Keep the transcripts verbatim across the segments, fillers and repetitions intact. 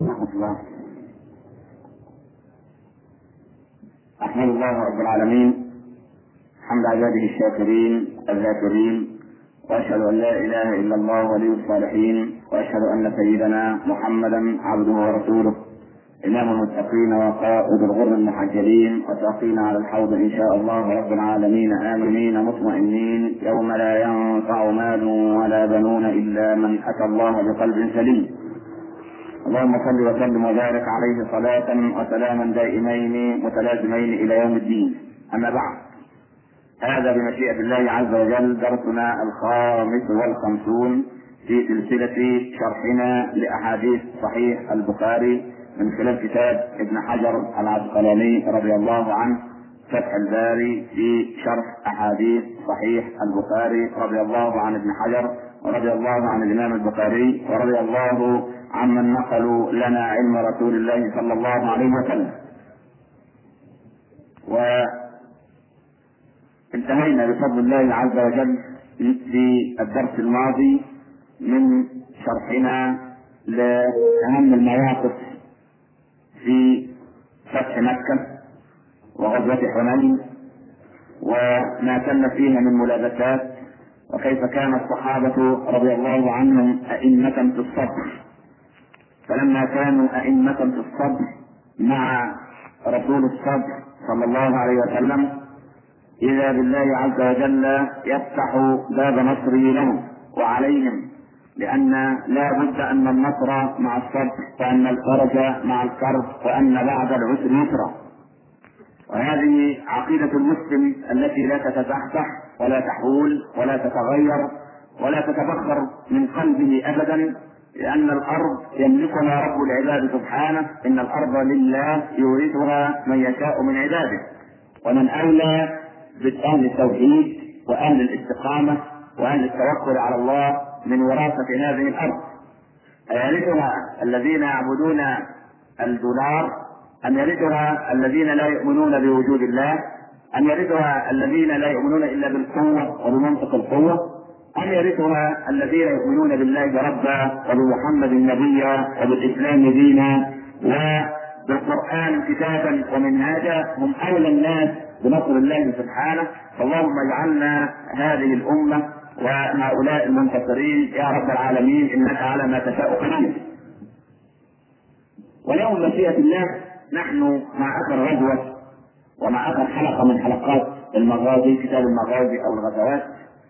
ورحمة الله. أحمد الله رب العالمين حمد عباده الشاكرين الذاكرين، وأشهد أن لا إله إلا الله ولي الصالحين، وأشهد أن سيدنا محمدا عبده ورسوله إمام المتقين وقائد الغر المحجلين، وساقينا على الحوض إن شاء الله رب العالمين آمنين مطمئنين يوم لا ينفع مال ولا بنون إلا من أتى الله بقلب سليم. اللهم صل وسلم وبارك عليه صلاة وسلاما دائمين متلازمين إلى يوم الدين. أما بعد، هذا بمشيئة الله عز وجل درسنا الخامس والخمسون في سلسلة شرحنا لأحاديث صحيح البخاري من خلال كتاب ابن حجر العسقلاني رضي الله عنه فتح الباري في شرح أحاديث صحيح البخاري، رضي الله عن ابن حجر ورضي الله عن الإمام البخاري ورضي الله عمن نقلوا لنا علم رسول الله صلى الله عليه وسلم. وانتهينا بفضل الله عز وجل في الدرس الماضي من شرحنا لأهم المواقف في فتح مكة وغزوة حنين وما كان فيها من ملابسات، وكيف كان الصحابة رضي الله عنهم أئمة في الصبر. فلما كانوا أئمة في الصبر مع رسول الصبر صلى الله عليه وسلم، إذا بالله عز وجل يفتح باب نصره لهم وعليهم، لأن لا بد أن النصر مع الصبر، وأن الفرج مع الكرب، وأن بعد العسر يسرا. وهذه عقيدة المسلم التي لا تتزحزح ولا تحول ولا تتغير ولا تتبخر من قلبه أبدا، لأن الأرض يملكها رب العباد سبحانه، إن الأرض لله يورثها من يشاء من عباده. ومن أولى بأهل التوحيد وأهل الاستقامة وأهل التوكل على الله من وراثة هذه الأرض؟ أيرثها الذين يعبدون الدولار، أم يرثها الذين لا يؤمنون بوجود الله، أم يرثها الذين لا يؤمنون إلا بالقوة وبمنطق القوة، أم يرثها الذين يؤمنون بالله ربا وبمحمد نبيا وبالإسلام دينا وبالقرآن كتابا ومنهاجا؟ هم أولى الناس بنصر الله سبحانه. فاللهم اجعلنا هذه الأمة وهؤلاء المنتصرين يا رب العالمين، إنك على ما تشاء قدير. واليوم مشيئة الله نحن مع آخر غزوة ومع آخر حلقة من حلقات المغازي، كتاب المغازي أو الغزوات،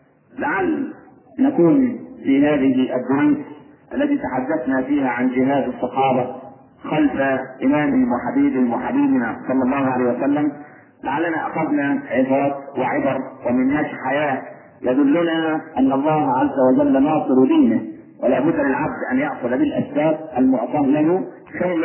لعل نكون في هذه الدروس التي تحدثنا فيها عن جهاد الصحابة خلف إمامهم وحبيبهم وحبيبنا صلى الله عليه وسلم، لعلنا أخذنا عظات وعبر ومنهاج حياة يدلنا أن الله عز وجل ناصر دينه، ولا بد للعبد أن يأخذ بالأسباب المعطاة له ثم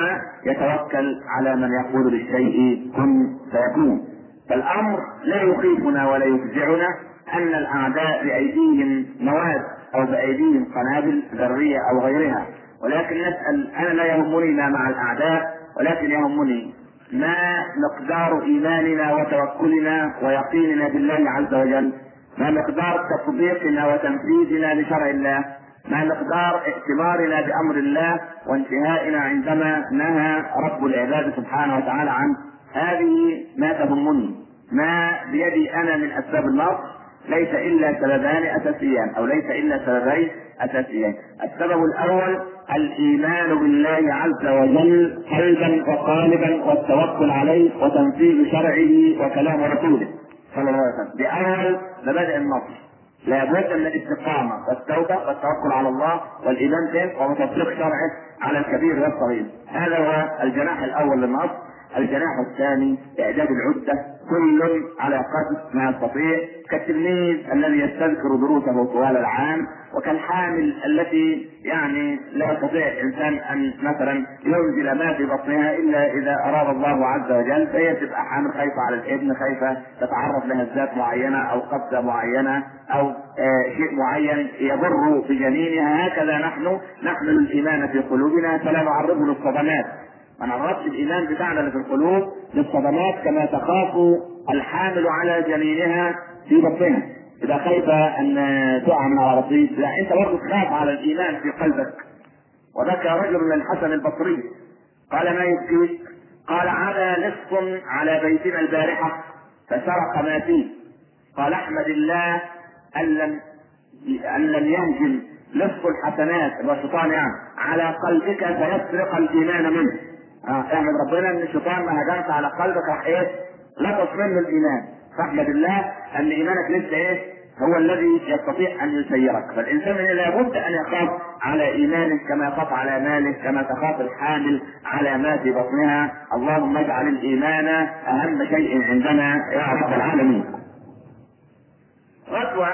يتوكل على من يقول للشيء كن فيكون. فالأمر لا يخيفنا ولا يفزعنا أن الأعداء بأيديهم مواد أو بأيديهم قنابل ذرية أو غيرها، ولكن نسأل، أنا لا يهمني ما مع الأعداء، ولكن يهمني ما مقدار إيماننا وتوكلنا ويقيننا بالله عز وجل، ما مقدار تطبيقنا وتنفيذنا لشرع الله، ما مقدار اعتبارنا بأمر الله وانتهائنا عندما نهى رب العباد سبحانه وتعالى عنه. هذه ما تهمني. ما بيدي أنا من أسباب النصر ليس إلا سببان أساسيان أو ليس إلا سببين أساسيين. السبب الأول الإيمان بالله عز وجل قلبا وقالبا والتوكل عليه وتنفيذ شرعه وكلام رسوله صلى الله عليه وسلم. بأول مبادئ النصر لا بد من الاستقامة والتوبة والتوكل على الله والإيمان به وتطبيق شرعه على الكبير والصغير. هذا هو الجناح الأول للنصر. الجناح الثاني إعداد العدة، كل على قدر ما يستطيع، كالتلميذ الذي يستذكر دروسه طوال العام، وكالحامل التي يعني لا يستطيع الإنسان أن مثلا ينزل ما في بطنها إلا إذا أراد الله عز وجل، فهي تبقى حامل خايفة على الابن، خايفة تتعرض لهزات معينة أو قبضة معينة أو آه شيء معين يضر بجنينها. هكذا نحن نحمل الإيمان في قلوبنا فلا نعرضه للصدمات، ما نعرضش الإيمان بتاعنا اللي في القلوب للصدمات كما تخاف الحامل على جنينها في بطنها. إذا خايفة أن تقع من على رصيف، لا، أنت برضه تخاف على الإيمان في قلبك. وبكى رجل للحسن البصري قال: ما يبكيك؟ قال: عدا لص على بيتنا البارحة فسرق ما فيه. قال: احمد الله ان لم ان لم يهجم لص الحسنات الشيطان يعني على قلبك فيسرق الايمان منه. اه احمد ربنا ان الشيطان ما هجمت على قلبك راح ايه؟ لقص منه الايمان. فاحمد الله ان ايمانك لسه ايه؟ هو الذي يستطيع ان يسيرك. فالانسان لابد ان يخاف على ايمانه كما يخاف على ماله، كما تخاف الحامل على ما في بطنها. اللهم اجعل الايمان اهم شيء عندنا يا رب العالمين. غزوة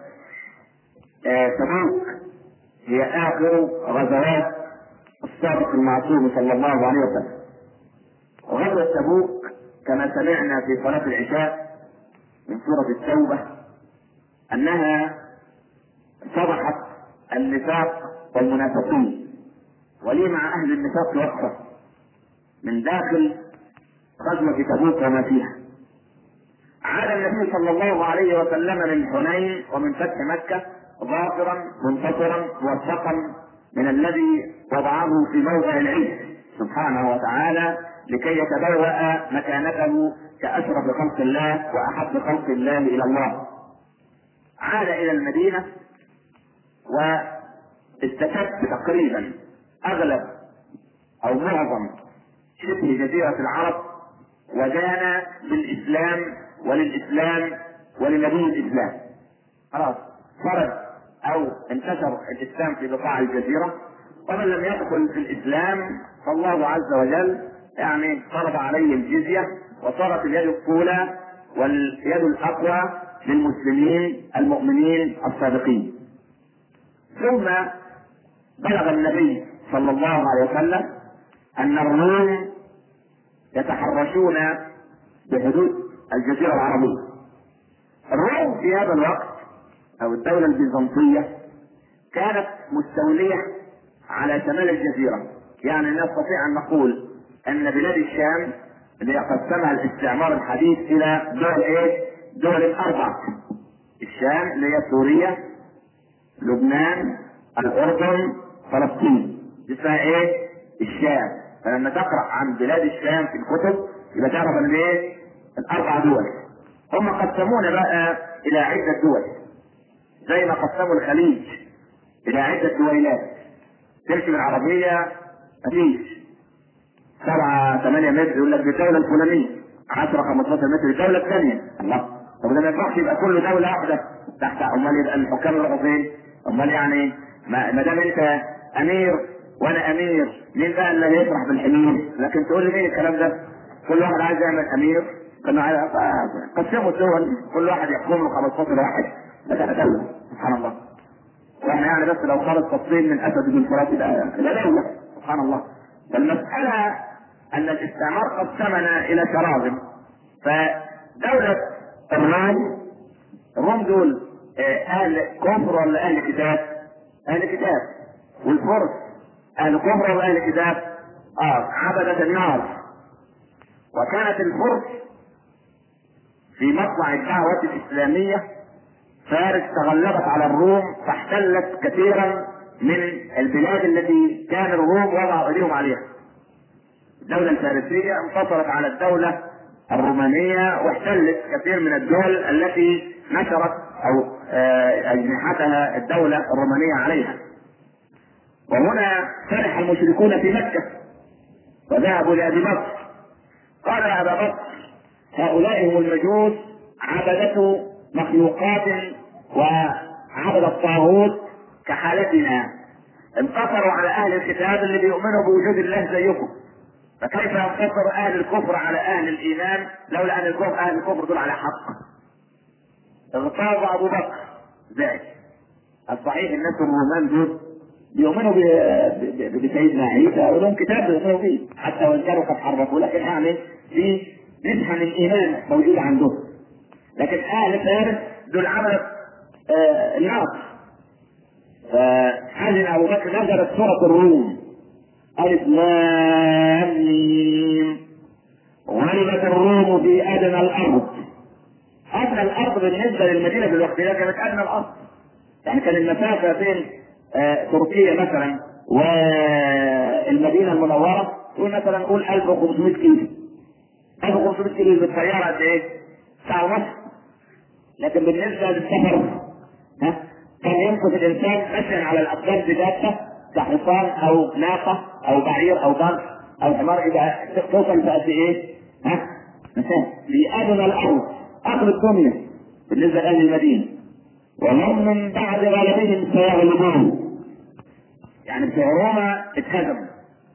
تبوك هي اخر غزوات الصادق المعصوم صلى الله عليه وسلم. وغزوة تبوك كما سمعنا في صلاة العشاء من سورة التوبة انها فضحت النفاق والمنافقين، ولي مع اهل النفاق وقفة من داخل غزوة تبوك وما فيها. عاد النبي صلى الله عليه وسلم من حنين ومن فتح مكة ظافرا منتصرا موفقا من الذي وضعه في موضع العز سبحانه وتعالى لكي يتبوأ مكانته كأشرف خلق الله وأحب خلق الله إلى الله. عاد إلى المدينة واستتب تقريبا أغلب أو معظم شبه جزيرة العرب ودان بالإسلام وللإسلام ولنبي الإسلام. خلاص فرد أو انتشر الإسلام في بقاع الجزيرة، ومن لم يدخل في الإسلام فالله عز وجل يعني فرض عليه الجزية، وصارت اليد الطولى واليد الأقوى للمسلمين المؤمنين الصادقين. ثم بلغ النبي صلى الله عليه وسلم أن الروم يتحرشون بحدود الجزيرة العربية. الروم في هذا الوقت أو الدولة البيزنطية كانت مستولية على شمال الجزيرة، يعني نستطيع أن نقول أن بلاد الشام اللي قسمها الاستعمار الحديث إلى دول إيه؟ دول الأربع: الشام اللي هي سوريا، لبنان، الأردن، فلسطين. اسمها إيه؟ الشام. فلما تقرأ عن بلاد الشام في الكتب يبقى تعرف أن إيه؟ الأربع دول. هم قسمونا بقى إلى عدة دول، زي ما قسموا الخليج إلى عدة دويلات. تمشي بالعربية مفيش سبعة ثمانية متر يقول لك الدولة الفلانية، عشرة خمستاشر متر الدولة الثانية. الله، طب ده ما ينفعش يبقى كل دولة واحدة تحت. أمال يبقى الحكام يروحوا فين؟ أمال يعني ما دام أنت أمير وأنا أمير، مين بقى اللي يفرح بالحمير؟ لكن تقول لي مين الكلام ده؟ كل واحد عايز يعمل أمير، كانوا قسموا الدول كل واحد يحكم له خمستاشر واحد. ده دولة سبحان الله. واحنا يعني بس لو خرج تفصيل من اسد بن فرات لا دولة سبحان الله. فالمسألة ان الاستعمار قسمنا الى شراذم. فدولة الروم، الروم دول اهل كفر ولا اهل كتاب؟ اهل كتاب. والفرس اهل كفر ولا اهل كتاب؟ اه عبدة النار. وكانت الفرس في مطلع الدعوة الاسلامية فارس تغلبت على الروم فاحتلت كثيرا من البلاد التي كان الروم وضعوا ايديهم عليها. الدولة الفارسية انتصرت على الدولة الرومانية واحتلت كثير من الدول التي نشرت او اجنحتها الدولة الرومانية عليها. وهنا فرح المشركون في مكة وذهبوا لأبي بكر قال: يا أبا بكر، هؤلاء هم المجوس عبدة مخلوقات وعبد الطاغوت كحالتنا، انتصروا على اهل الكتاب اللي بيؤمنوا بوجود الله زيكم، فكيف ينتصر اهل الكفر على اهل الايمان لولا ان الكفر اهل الكفر دول على حق؟ اغتاظ ابو بكر ذلك. الصحيح الناس الرومان دول بيؤمنوا بسيدنا عيسى ولهم كتاب بيؤمنوا به حتى وان كانوا قد حرفوا، لكن يعني في نسحة من الايمان موجود عندهم. لكن اهل فارس دول عملت آه النار. فحزن ابو بكر نزلت سورة الروم الف لام ميم غلبت الروم في ادنى الارض. ادنى الارض بالنسبة للمدينة في الوقت ده كانت ادنى الارض، يعني كان المسافة بين آه تركيا مثلا والمدينه المنوره قول مثلا قول ألف وخمسمائة كيلو. ألف وخمسمائة كيلو بالسياره قد ايه؟ ساعه ونص. لكن بالنسبه للسفر ها كان يمكن الانسان ماشيا على الاقدام بدابه كحصان او ناقه او بعير او ضرب او حمار اذا توصل في قد ايه؟ ها؟ مثلا في ادنى الارض اخر الدنيا بالنسبه لاهل المدينه. وهم من بعد غلبهم سيغلبون. يعني في روما اتهزموا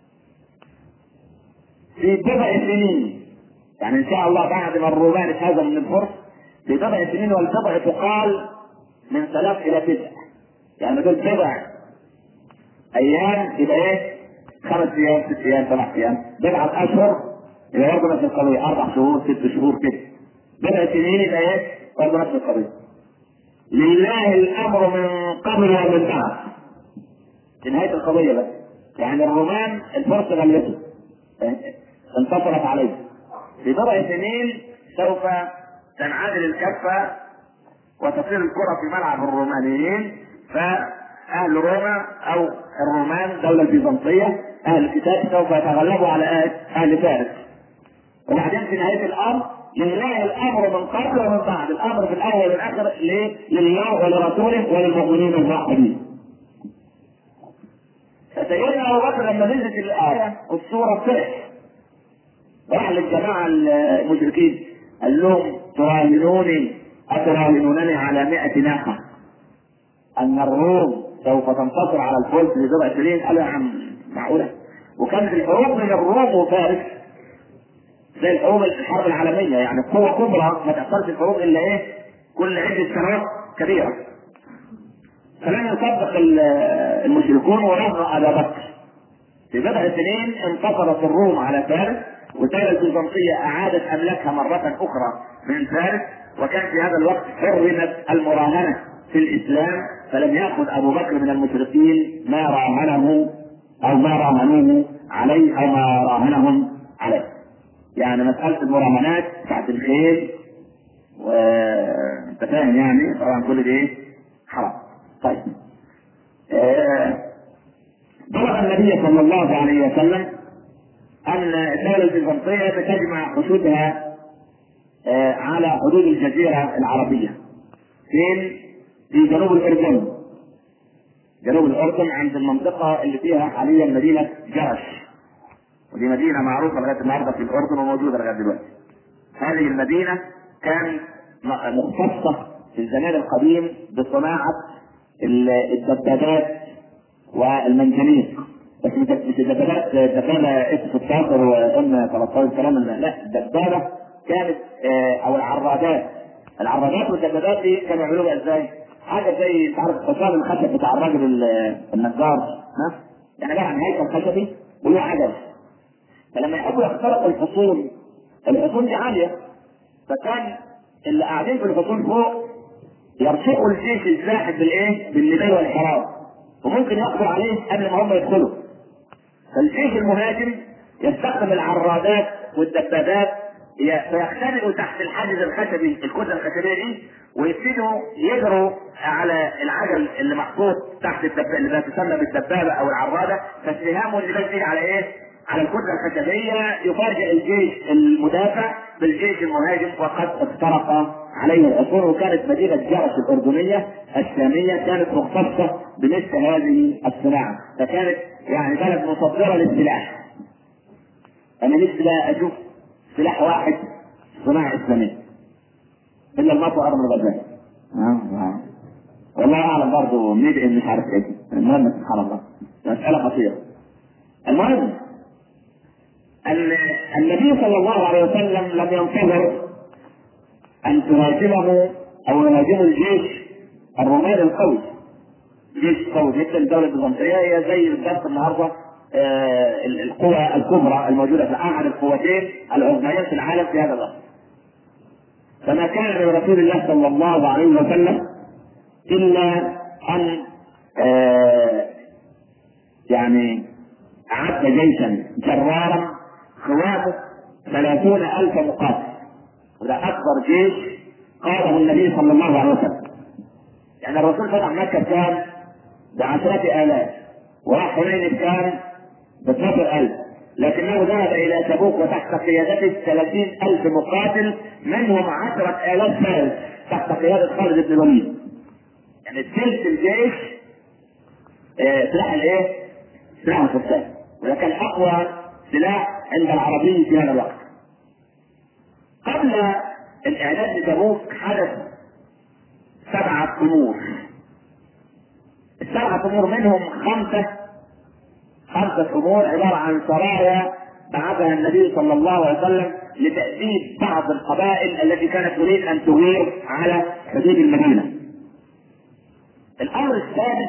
في بضع سنين. يعني ان شاء الله بعد ما الرومان اتهزموا من الفرس في بضع سنين، والبضع تقال من ثلاث الى تسع. يعني دول بضع ايام يبقى ايه؟ خمس ايام ست ايام سبع ايام. بضعة اشهر يبقى برضه نفس القضيه، اربع شهور ست شهور كده. بضع سنين يبقى ايه؟ برضه نفس القضيه. لله الامر من قبل ومن بعد. في نهايه القضيه بس. يعني الرومان الفرس غلبته انتصرت عليه. في بضع سنين سوف تنعدل الكفه وتصير الكره في ملعب الرومانيين، فاهل روما او الرومان الدوله البيزنطيه اهل الكتاب سوف يتغلبوا على اهل فارس. وبعدين في نهايه الامر لله الامر من قبل ومن بعد. الامر في الاول والاخر لله ولرسوله وللمؤمنين الموحدين. فسيدنا ابو بكر لما نزلت الايه والسوره فرح، راح للجماعه المشركين قال لهم تراهنوني اتراهنونني على مئة ناقه ان الروم سوف تنتصر على الفرس في بضع سنين؟ قالوا يا عم معقوله؟ وكانت الحروب من الروم وفارس زي الحروب الحرب العالميه، يعني قوه كبرى ما تحصلش الحروب الا ايه؟ كل عده سنوات كبيره. فلم يصدق المشركون ورهنوا ابا بكر. في بضع سنين انتصرت الروم على فارس، والدوله البيزنطيه اعادت املاكها مره اخرى من فارس، وكان في هذا الوقت حرمت المراهنه في الاسلام، فلم ياخذ ابو بكر من المشركين ما راهنه او ما راهنوه عليه او ما راهنهم عليه. يعني مساله المراهنات بتاعت الخيل وانت فاهم يعني طبعا كل دي حرام. طيب بلغ النبي صلى الله عليه وسلم ان الدوله البيزنطيه تجمع حدودها على حدود الجزيره العربيه. فين؟ في جنوب الاردن. جنوب الاردن عند المنطقه اللي فيها حاليا مدينه جرش، ودي مدينه معروفه لغايه النهارده في الاردن وموجوده لغايه دلوقتي. هذه المدينه كانت مختصه في الزمان القديم بصناعه الدبابات والمنجنيق، بس مش الدبابات دبابه اس ستاشر وام ثلاثة عشر الكلام ده، لا الدبابه كانت او العرادات. العرادات والدبابات دي كانوا يعملوها ازاي؟ حاجه زي تعرف حصان الخشب بتاع الراجل النجار، ها؟ يعني بقى هيكل خشبي وله عجل. فلما يحبوا يخترقوا الحصون، الحصون دي عاليه، فكان اللي قاعدين في الحصون فوق يرشقوا الجيش الزاحف بالايه؟ بالنبال والحرام، وممكن يقضوا عليه قبل ما هم يدخلوا. فالجيش المهاجم يستخدم العرادات والدبابات فيختبئوا تحت الحاجز الخشبي، الكتله الخشبيه دي، ويبتدوا يجروا على العجل اللي محطوط تحت الدبابه اللي تسمى بالدبابه او العراده، فاتهاموا اللي بيجي على ايه؟ على الكتله الخشبيه، يفاجئ الجيش المدافع بالجيش المهاجم وقد اخترق عليه العصور. وكانت مدينه جرش الاردنيه الشاميه كانت مختصه بمثل هذه الصناعه، فكانت يعني بلد مصدره للسلاح. انا نفسي لا اشوف سلاح واحد صناعه اسلاميه الا المطوه ارض الغزال. والله اعلم برضه منين مش عارف ايه. المهم سبحان الله مساله خطيره. المهم ان النبي صلى الله عليه وسلم لم ينتظر ان تهاجمه او يهاجمه الجيش الروماني القوي. جيش قوي جدا. الدوله البيزنطيه هي زي بالضبط النهارده آه القوى الكبرى الموجوده في احد القوتين العظميين في العالم في هذا الوقت. فما كان لرسول الله صلى الله عليه وسلم الا ان آه يعني اعد جيشا جرارا قوامه ثلاثون الف مقاتل، وده اكبر جيش قاده النبي صلى الله عليه وسلم. يعني الرسول فتح مكه كان بعشرات الاف، وراح حنين كان ب اثناشر ألف، لكنه ذهب الى تبوك وتحت قيادته ثلاثين ألف مقاتل، منهم عشرة آلاف فارس تحت قيادة خالد بن الوليد. يعني ثلث الجيش اه سلاح الايه؟ سلاح الفرسان، وده كان اقوى سلاح عند العربي في هذا الوقت. قبل الاعداد لتبوك حدث سبعة امور. السبعة امور منهم خمسة خمسة امور عبارة عن سرايا بعثها النبي صلى الله عليه وسلم لتأديب بعض القبائل التي كانت تريد ان تغير على حدود المدينة. الامر الثالث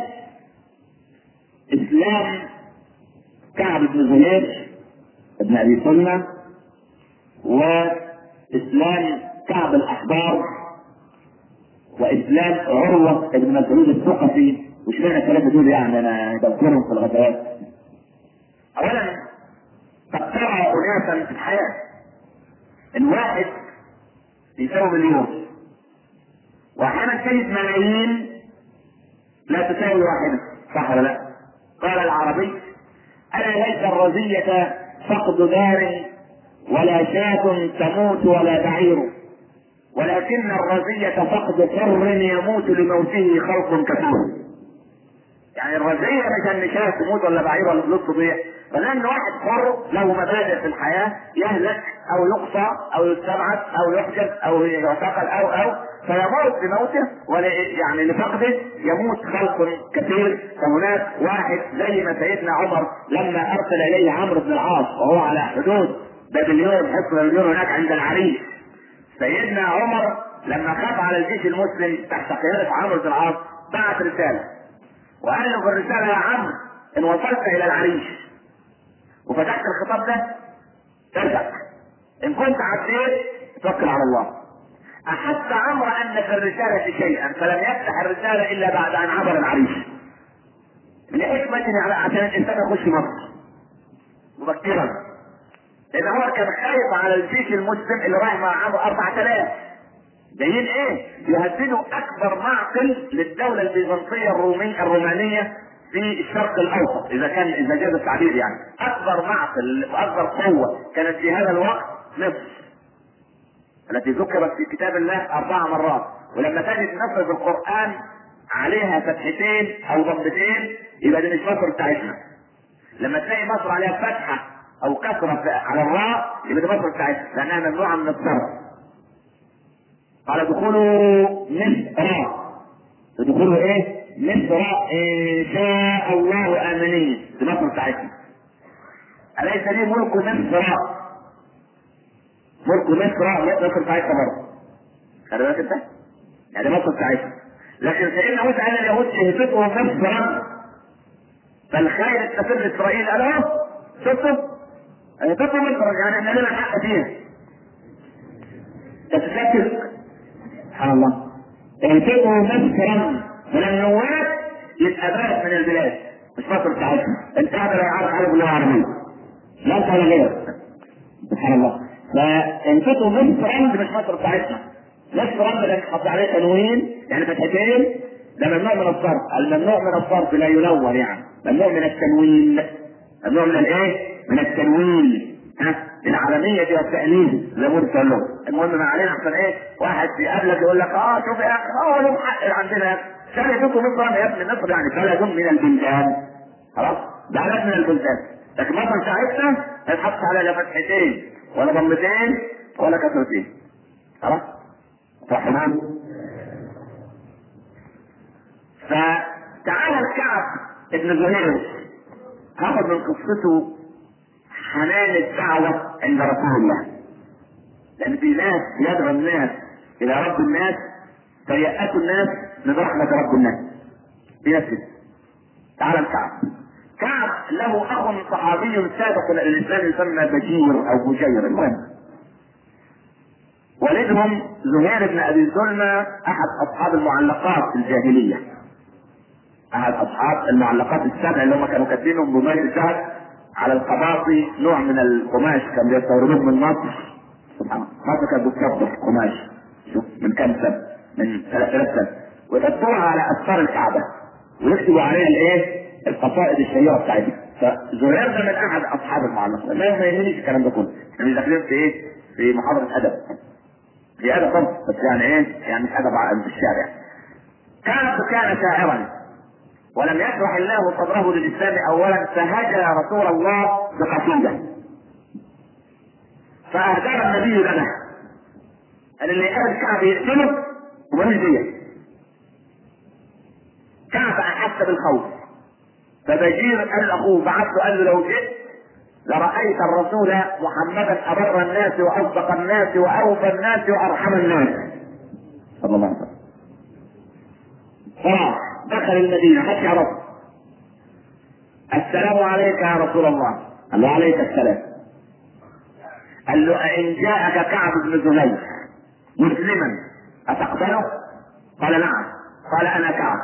اسلام كعب بن زهير ابن ابي سلمى، واسلام كعب الاحبار، واسلام عروه بن مسعود الثقفي. وش معنى الثلاثه دول؟ يعني انا بذكرهم في الغزوات. اولا قد ترى اناسا في الحياه ان واحد يساوي مليون، واحيانا تجد ملايين لا تساوي واحده، صح ولا لا؟ قال العربي: الا ليس الرزية فقد دار ولا شاة تموت ولا بعير، ولكن الرزية فقد حر يموت لموته خلق كثير. يعني الرزية مش ان شاة تموت ولا بعير ولا فلوس تضيع، فلان واحد حر له مبادئ في الحياة يهلك او يقصى او يستبعد او يحجب او يعتقل او او فيموت بموته، ولا يعني لفقده يموت خلق كثير. فهناك واحد زي ما سيدنا عمر لما ارسل اليه عمرو بن العاص وهو على حدود بابليون، حصن بابليون هناك عند العريش، سيدنا عمر لما خاف على الجيش المسلم تحت قيادة عمرو بن العاص بعت رسالة وقال له في الرسالة: يا عمرو ان وصلت الى العريش وفتحت الخطاب ده ارجع، ان كنت عديت توكل على الله. احس عمرو ان في الرسالة شيئا فلم يفتح الرسالة الا بعد ان عبر العريش، لحكمة عشان الانسان يخش مصر مبكرا، لان هو كان خايف على الجيش المسلم اللي رايح مع عمرو أربعة آلاف جايين ايه؟ يهددوا اكبر معقل للدولة البيزنطية الرومية الرومانية في الشرق الاوسط، اذا كان اذا جاز التعبير. يعني اكبر معقل واكبر قوة كانت في هذا الوقت مصر التي ذكرت في كتاب الله اربع مرات، ولما تجد مصر في القرآن عليها فتحتين او ضمتين يبقى دي مش مصر بتاعتنا. لما تلاقي مصر عليها فتحة او كسرة على الراء يبقى دي مصر بتاعتنا لانها ممنوعة من الصرف. قال دخولوا مصر، دخولوا ايه؟ مصر ان شاء الله امنين، دي مصر بتاعتنا. اليس لي ملك مصر؟ ملك مصر مصر بتاعتنا برضه، خلي بالك انت، يعني مصر بتاعتنا. لكن سيدنا موسى قال اليهود شهدتهم مصرا فالخير استفر اسرائيل. قال اهو شفتوا؟ شفتوا مصر، يعني احنا لنا حق فيها. تتشكك سبحان الله. اهتموا مصرا وللنواب يبقى بلد من البلاد مش مصر بتاعتنا. انت هذا لا يعرف حاجه باللغه العربيه، لا انت ولا غيرك، سبحان الله. فانتوا مصرا مش مصر بتاعتنا. مصرا بدك تحط عليه تنوين يعني فتحتين، ده ممنوع من الصرف. الممنوع من الصرف لا ينور، يعني ممنوع من التنوين، ممنوع من الايه؟ من التنوين. ها العالمية دي والتأليف زي ما قلت له. المهم ما علينا عشان ايه؟ واحد يقابلك يقول لك اه شوف يا اخي اه لهم حق عندنا يا اخي، شركتكم مصر يا ابن مصر يعني بلد من البلدان، خلاص ده بلد من البلدان. لكن مصر بتاعتنا ما يتحطش عليها لا فتحتين ولا ضمتين ولا كسرتين، خلاص صح. فتعالى الكعب ابن زهير هاخد من قصته حنان الدعوة عند رسول الله، لأن في ناس يدعو الناس إلى رب الناس فيأتوا الناس من رحمة رب الناس في نفسه. تعالى الكعب. كعب له أخ صحابي سابق إلى الإسلام يسمى بشير أو بشير، المهم والدهم زهير بن أبي سلمى أحد أصحاب المعلقات في الجاهلية، أحد أصحاب المعلقات السبع اللي هم كانوا كاتبينهم بمال الذهب على القباطي، نوع من القماش كان بيستوردوه من مصر. سبحان الله، مصر كانت بتصدر قماش من كام سنة، من ثلاث آلاف سنة، ويحطوها على أستار الكعبة ويكتبوا عليها الايه؟ القصائد الشهيره بتاعتها. فزهير ده من احد اصحاب المعلقات. ما يهمنيش الكلام ده كله، احنا مش داخلين في ايه؟ في محاضره ادب، في ادب طبعا، بس يعني ايه؟ يعني مش ادب في الشارع. كعب كان شاعرا ولم يشرح الله صدره للاسلام اولا، فهجى رسول الله بقصيده فاهدر النبي لنا قال اللي يقابل كعب يقتله ومالوش ديه. كعب احس بالخوف، فبشير قال لاخوه بعث قال له لو جئت لرايت الرسول محمدا ابر الناس واصدق الناس واوفى الناس وارحم الناس صلى الله عليه وسلم. فراح دخل المدينه حتى يعرف السلام عليك يا رسول الله. قال له عليك السلام. قال له أئن جاءك كعب بن زهير مسلما أتقبله؟ قال نعم. قال أنا كعب.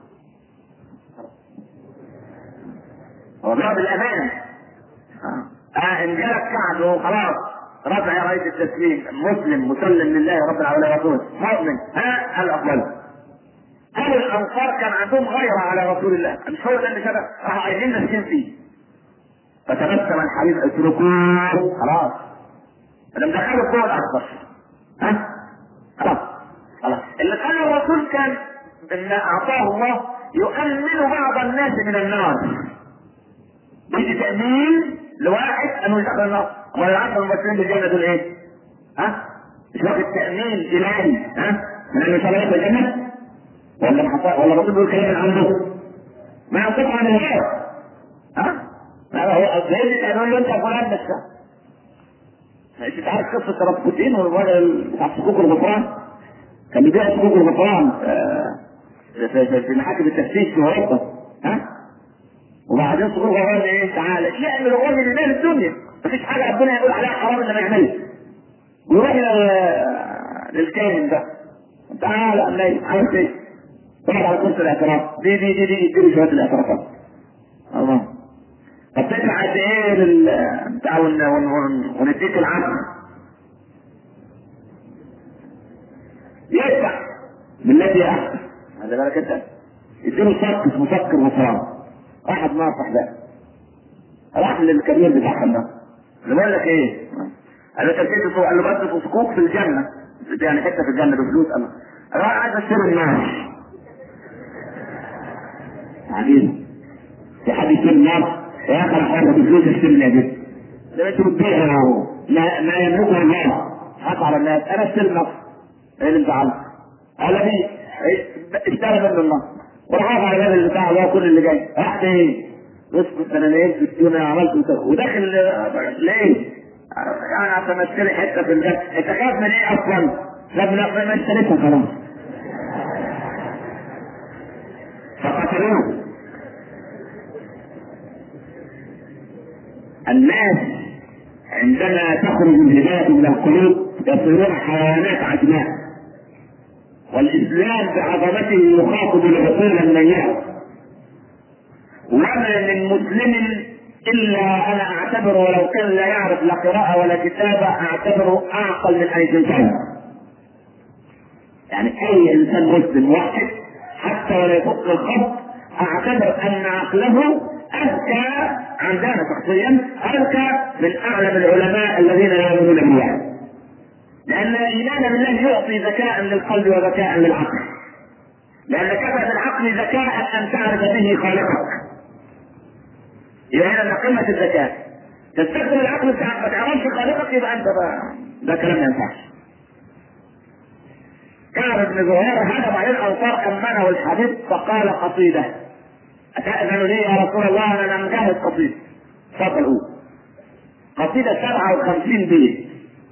وضرب الأمان. آه إن جاءك كعب وخلاص رفع راية التسليم، مسلم مسلم لله رب العالمين ورسوله مؤمن، ها الأفضل. أهل الأنصار كان عندهم غيرة على رسول الله، مش هو ده اللي كده راحوا عايزين نسكن فيه. فتبسم الحبيب اتركوه خلاص. لما دخلوا الضوء الأخضر ها خلاص خلاص. اللي كان الرسول كان ان اعطاه الله يؤمن بعض الناس من النار. يجي تأمين لواحد انه يدخل النار. ولا العشر المسلمين بالجنة دول ايه؟ ها؟ مش واخد تأمين إلهي ها؟ من انه شرعي في الجنة؟ ولا محطة ولا الرسول بيقول كلام عنده؟ ما ينطق عن الغير ها؟ هذا هو زي يقول له انت فلان بس. انت عارف قصة راسبوتين والراجل بتاع صكوك الغفران؟ كان بيبيع صكوك الغفران في محاكم التفتيش في اوروبا ها؟ وبعدين صكوك الغفران ايه؟ تعالى يعمل الراجل اللي مال الدنيا، مفيش حاجة ربنا يقول عليها حرام الا ما يعملها. ويروح للكاهن ده تعالى امني عملت ايه؟ طلع على كرسي الاعتراف دي دي دي دي يديله شهادة الاعترافات. الله طب تدفع قد ايه بتاع ونديك العقل؟ يدفع بالذي احسن. هذا بالك انت يديله صك اسمه صك الغفران. واحد ناصح ده راح للكبير بتاعهم ده اللي بقول لك ايه؟ قال له تركيز قال له بس في صكوك في الجنه، يعني حته في الجنه بفلوس. انا راح عايز اشتري النار. عجيب في حد يشتري النار يا اخي انا حاجه بفلوس اشتري النار ده انتوا بتبيعوا ما ما يملكه الله حق على الناس. انا اشتري النار ايه اللي مزعلك؟ قال لي اشتري منه النار وراح على باب البتاع ده كل اللي جاي راح ايه؟ بص انا لقيت في الدنيا عملت وداخل ليه؟ يعني عشان اشتري حته في الجنه. انت خايف من ايه اصلا؟ لما ما اشتريتها خلاص. فقتلوه. الناس عندما تخرج الهداية من القلوب يصيرون حيوانات عجماء، والإسلام بعظمته يخاطب العقول النيئة. وما من مسلم إلا أنا أعتبر ولو كان لا يعرف لا قراءة ولا كتابة أعتبره أعقل من أي إنسان. يعني أي إنسان مسلم واحد حتى ولا يفك الخط أعتبر أن عقله أذكى عندنا شخصيا أذكى من أعلم العلماء الذين يؤمنون بالله، لأن الإيمان بالله يعطي ذكاء للقلب وذكاء للعقل، لأن كفى بالعقل ذكاء أن تعرف به خالقك. إذا هنا قمة الذكاء تستخدم العقل بتاعك ما تعرفش خالقك يبقى أنت ده كلام ما ينفعش. كعب بن زهير هدم عليه الأنصار أمنه الحديث فقال قصيدة أتأذن لي يا رسول الله أنا مجهز قصيدة. تفضل قول. قصيدة سبعة وخمسين بيت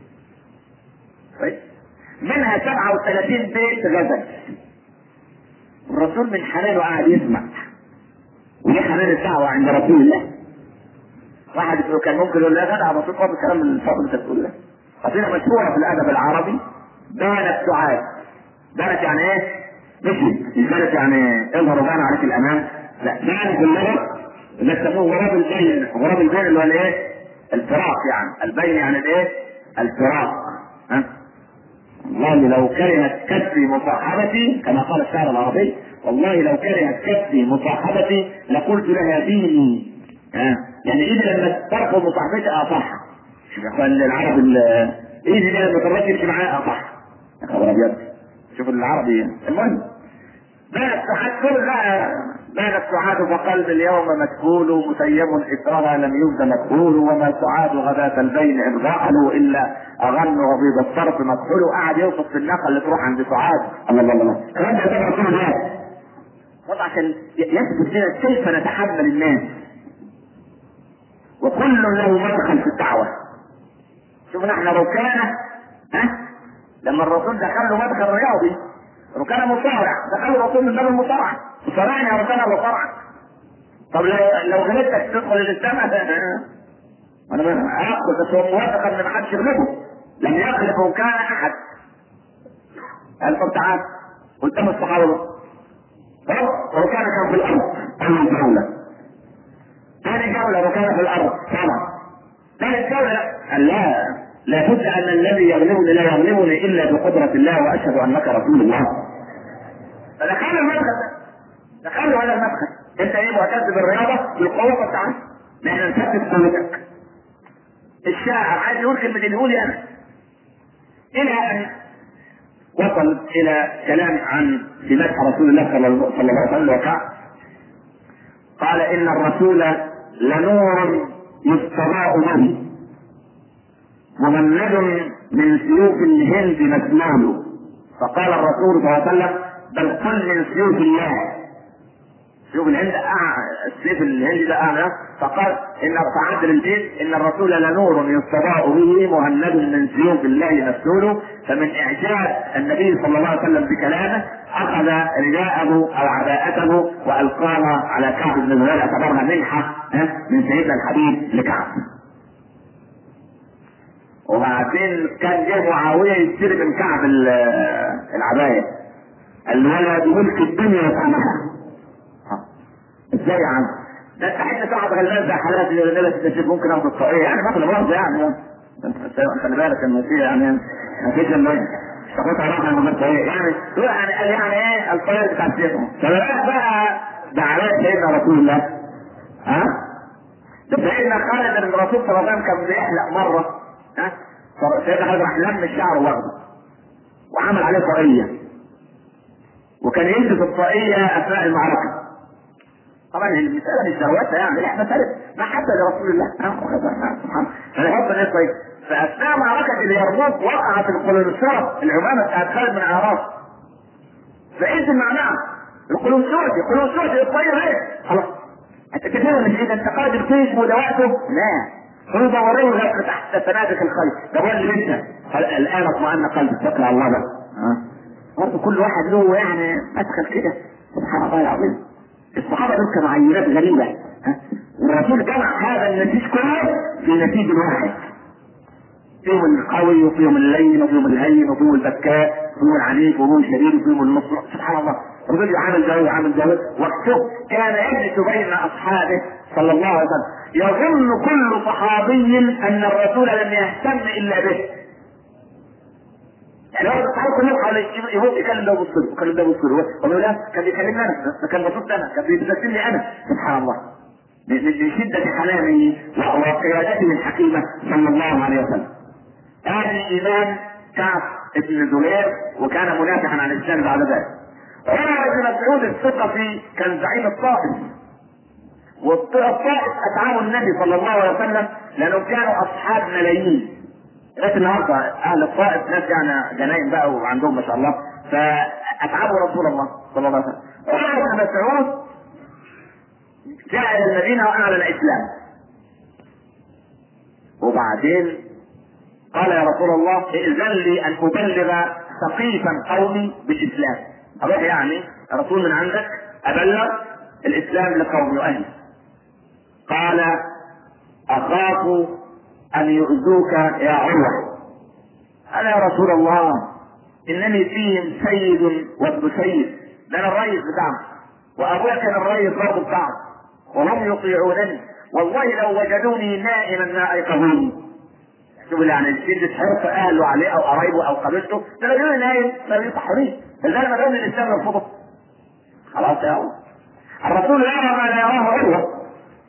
منها سبعة وثلاثين بيت غزل. الرسول من حلاله قاعد يسمع وليه حنان الدعوة عند رسول الله. واحد كان ممكن يقول لا جدع الرسول قال الكلام الفاضل اللي تقول له. قصيدة مشهورة في الأدب العربي بانت سعاد. بانت يعني ايه؟ مشي مش بانت يعني اظهر وبان عليك الأمان، لا بانت اللغة اللي يسموه غراب البين. غراب البين اللي هو الايه؟ الفراق. يعني البين يعني الايه؟ الفراق. ها؟ والله لو كرهت كسري مصاحبتي كما قال الشاعر العربي والله لو كرهت كفي مصاحبتي لقلت لها ديني. ها يعني ايدي لما ترفض مصاحبتي اصح. شوف يا اخوان العرب ايدي دي لما ترفض تمشي معايا اصح. يا خبر ابيض شوف العربي. المهم بانت سعاد كل بقى بانت سعاد فقلب اليوم مكهول مسيم اثرها لم يبد مكهول وما سعاد غداة البين ان غحلوا الا اغن غبيض الصرف مكحول. قاعد يوصف في الناقه اللي تروح عند سعاد. الله الله الله الكلام ده طبعا كل الناس وضع عشان يثبت لنا كيف نتحمل الناس وكل له مدخل في الدعوه. شوف نحن ركانه ها لما الرسول دخل له مدخل رياضي ركانه مصارع دخل الرسول من باب المصارعه صارعني يا ركانه مصارعه. طب لو لو غلبتك تدخل الاسلام انا هاخد بس هو موافق ان ما حدش يغلبه. لم يغلب ركان احد. قال طب تعال قدام الصحابه ركان كان في الارض اول جوله ثاني جوله ركان في الارض طبعا ثالث جوله قال لا لا بد ان الذي يغلبني لا يغلبني الا بقدره الله واشهد انك رسول الله. فدخلوا المدخل دخلوا على المدخل. انت ايه معتز بالرياضه بالقوه بتاعتك نحن نثبت قوتك. الشاعر عايز يقول كلمه اللي يقول انا الى ان وصل الى كلام عن في مدح رسول الله صلى الله عليه وسلم وقع قال ان الرسول لنور يستضاء به ممند من سيوف الهند مسلول. فقال الرسول صلى الله عليه وسلم بل قل من سيوف الله. سيوف الهند السيف الهندي ده اعلى. فقال ان فعدل البيت ان الرسول لنور يستضاء به مهند من سيوف الله مسلول. فمن اعجاب النبي صلى الله عليه وسلم بكلامه اخذ رداءه او عباءته والقاها على كعب بن زهير اعتبرها منحه من سيدنا الحبيب لكعب. وبعدين كان جه معاويه يشتري من كعب العبايه قال له ولا بملك الدنيا وسامحها. ازاي يا عم؟ ده انت حته صعب غلبان زي حالات اللي لابس ممكن اخد الطاقيه يعني مثلا برضه يعني خلي بالك انه في يعني ما فيش الا تاخدها راحه من الطاقيه يعني يعني قال يعني ايه الطاقيه بتاعت سيدنا. فبقى بقى دعوات سيدنا رسول الله ها؟ ده سيدنا خالد بن الرسول صلى الله عليه وسلم كان بيحلق مره ها؟ سيدنا خالد راح لم الشعر واخده وعمل عليه طاقيه وكان يلبس الطاقيه اثناء المعركه. طبعا المسألة مش ذروتها يعني احنا مسألة ما حتى لرسول الله سبحانه فنحط الناس طيب. فأثناء معركة اليرموك وقعت القلنسوت العمامة بتاعت خالد بن عراس. فإنت معناها القلنسوت القلنسوت الطير ايه؟ خلاص انت كده مش اذا انت قائد الجيش ودواته لا هو دوريه لك تحت سنادك الخير ده هو اللي انت الان اطمئن قلبك اتكل على الله بقى. برضه كل واحد له يعني مدخل كده سبحان الله العظيم. الصحابه دول كانوا عينات غريبه ها والرسول جمع هذا النسيج كله في نسيج واحد فيهم القوي وفيهم اللين وفيهم الهين وفيهم البكاء وفيهم العنيف وفيهم الشديد وفيهم النصر. سبحان الله الرجل عامل جو عامل جو وقته كان يجلس بين اصحابه صلى الله عليه وسلم يظن كل صحابي ان الرسول لم يهتم الا به. يعني هو الصحابه كلهم حوالي يقول يكلم ده ويبص له يكلم ده ويبص له والله لا كان بيكلمني انا كان بيبص انا كان بيبتسمني انا سبحان الله من شده حنانه وقيادته الحكيمه صلى الله عليه وسلم. هذا الايمان كعب ابن زهير وكان منافحا عن الاسلام بعد ذلك. عمر بن مسعود الثقفي كان زعيم الطائف والطائف اتعبوا النبي صلى الله عليه وسلم لانهم كانوا اصحاب ملايين. لغايه النهارده اهل الطائف ناس يعني جناين بقى وعندهم ما شاء الله فاتعبوا رسول الله صلى الله عليه وسلم. عمر بن مسعود جاء الى المدينه واعلن الاسلام وبعدين قال يا رسول الله ائذن لي ان ابلغ سقيفا قومي بالاسلام. اروح يعني رسول من عندك ابلغ الاسلام لقومي واهلي. قال اخاف ان يؤذوك يا عروه. انا يا رسول الله انني فيهم سيد وابن سيد ده انا الرئيس بتاعهم وابويا كان الرئيس برضه بتاعهم وهم يطيعونني والله لو وجدوني نائما ما ايقظوني. شوف يعني شدة حرص اهله عليه او قرايبه او قبيلته ده لو يقولوا نايم ما بيصحونيش. فلذلك ما دام الاسلام يرفضه خلاص يا الله. الرسول يرى ما لا يراه عروة،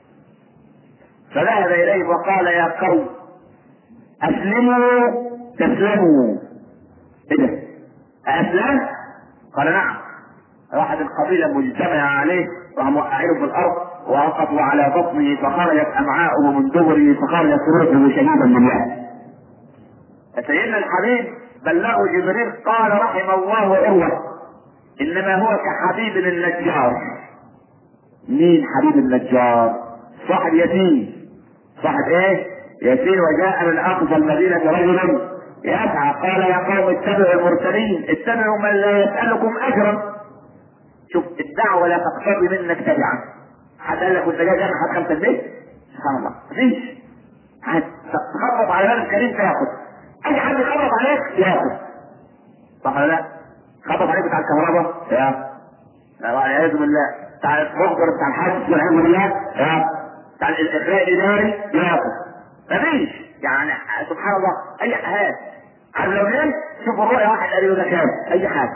فذهب اليه وقال يا قوم اسلموا تسلموا. ايه ده؟ اسلم؟ قال نعم. واحد القبيله مجتمع عليه وهم موقعينه في الارض ووقفوا على بطنه فخرجت امعاؤه من دبره فخرجت روحه شديدا من يده. سيدنا الحبيب بلغه جبريل قال رحم الله عروة انما هو كحبيب النجار. مين حبيب النجار؟ صاحب يتيم. صاحب ايه؟ يتيم. وجاء من اقصى المدينه رجل يسعى قال يا قوم اتبعوا المرسلين اتبعوا من لا يسالكم اجرا. شوف الدعوه لا تقتضي منك تبعا. حد قال لك وانت جاي جامع حد خمسه البيت؟ سبحان الله مفيش. تخبط على باب الكريم تاخد. اي حد يخبط عليك ياخد. صح ولا لا؟ خبط عليك بتاع الكهرباء ياخد. لا والعياذ بالله. بتاع المخبر بتاع الحج والعياذ بالله ياخد. بتاع الاخلاء الاداري ياخد. مفيش. يعني سبحان الله اي حاجه. عارف لو ليه؟ شوف الرؤيا واحد قال له ده كام؟ اي حاجه.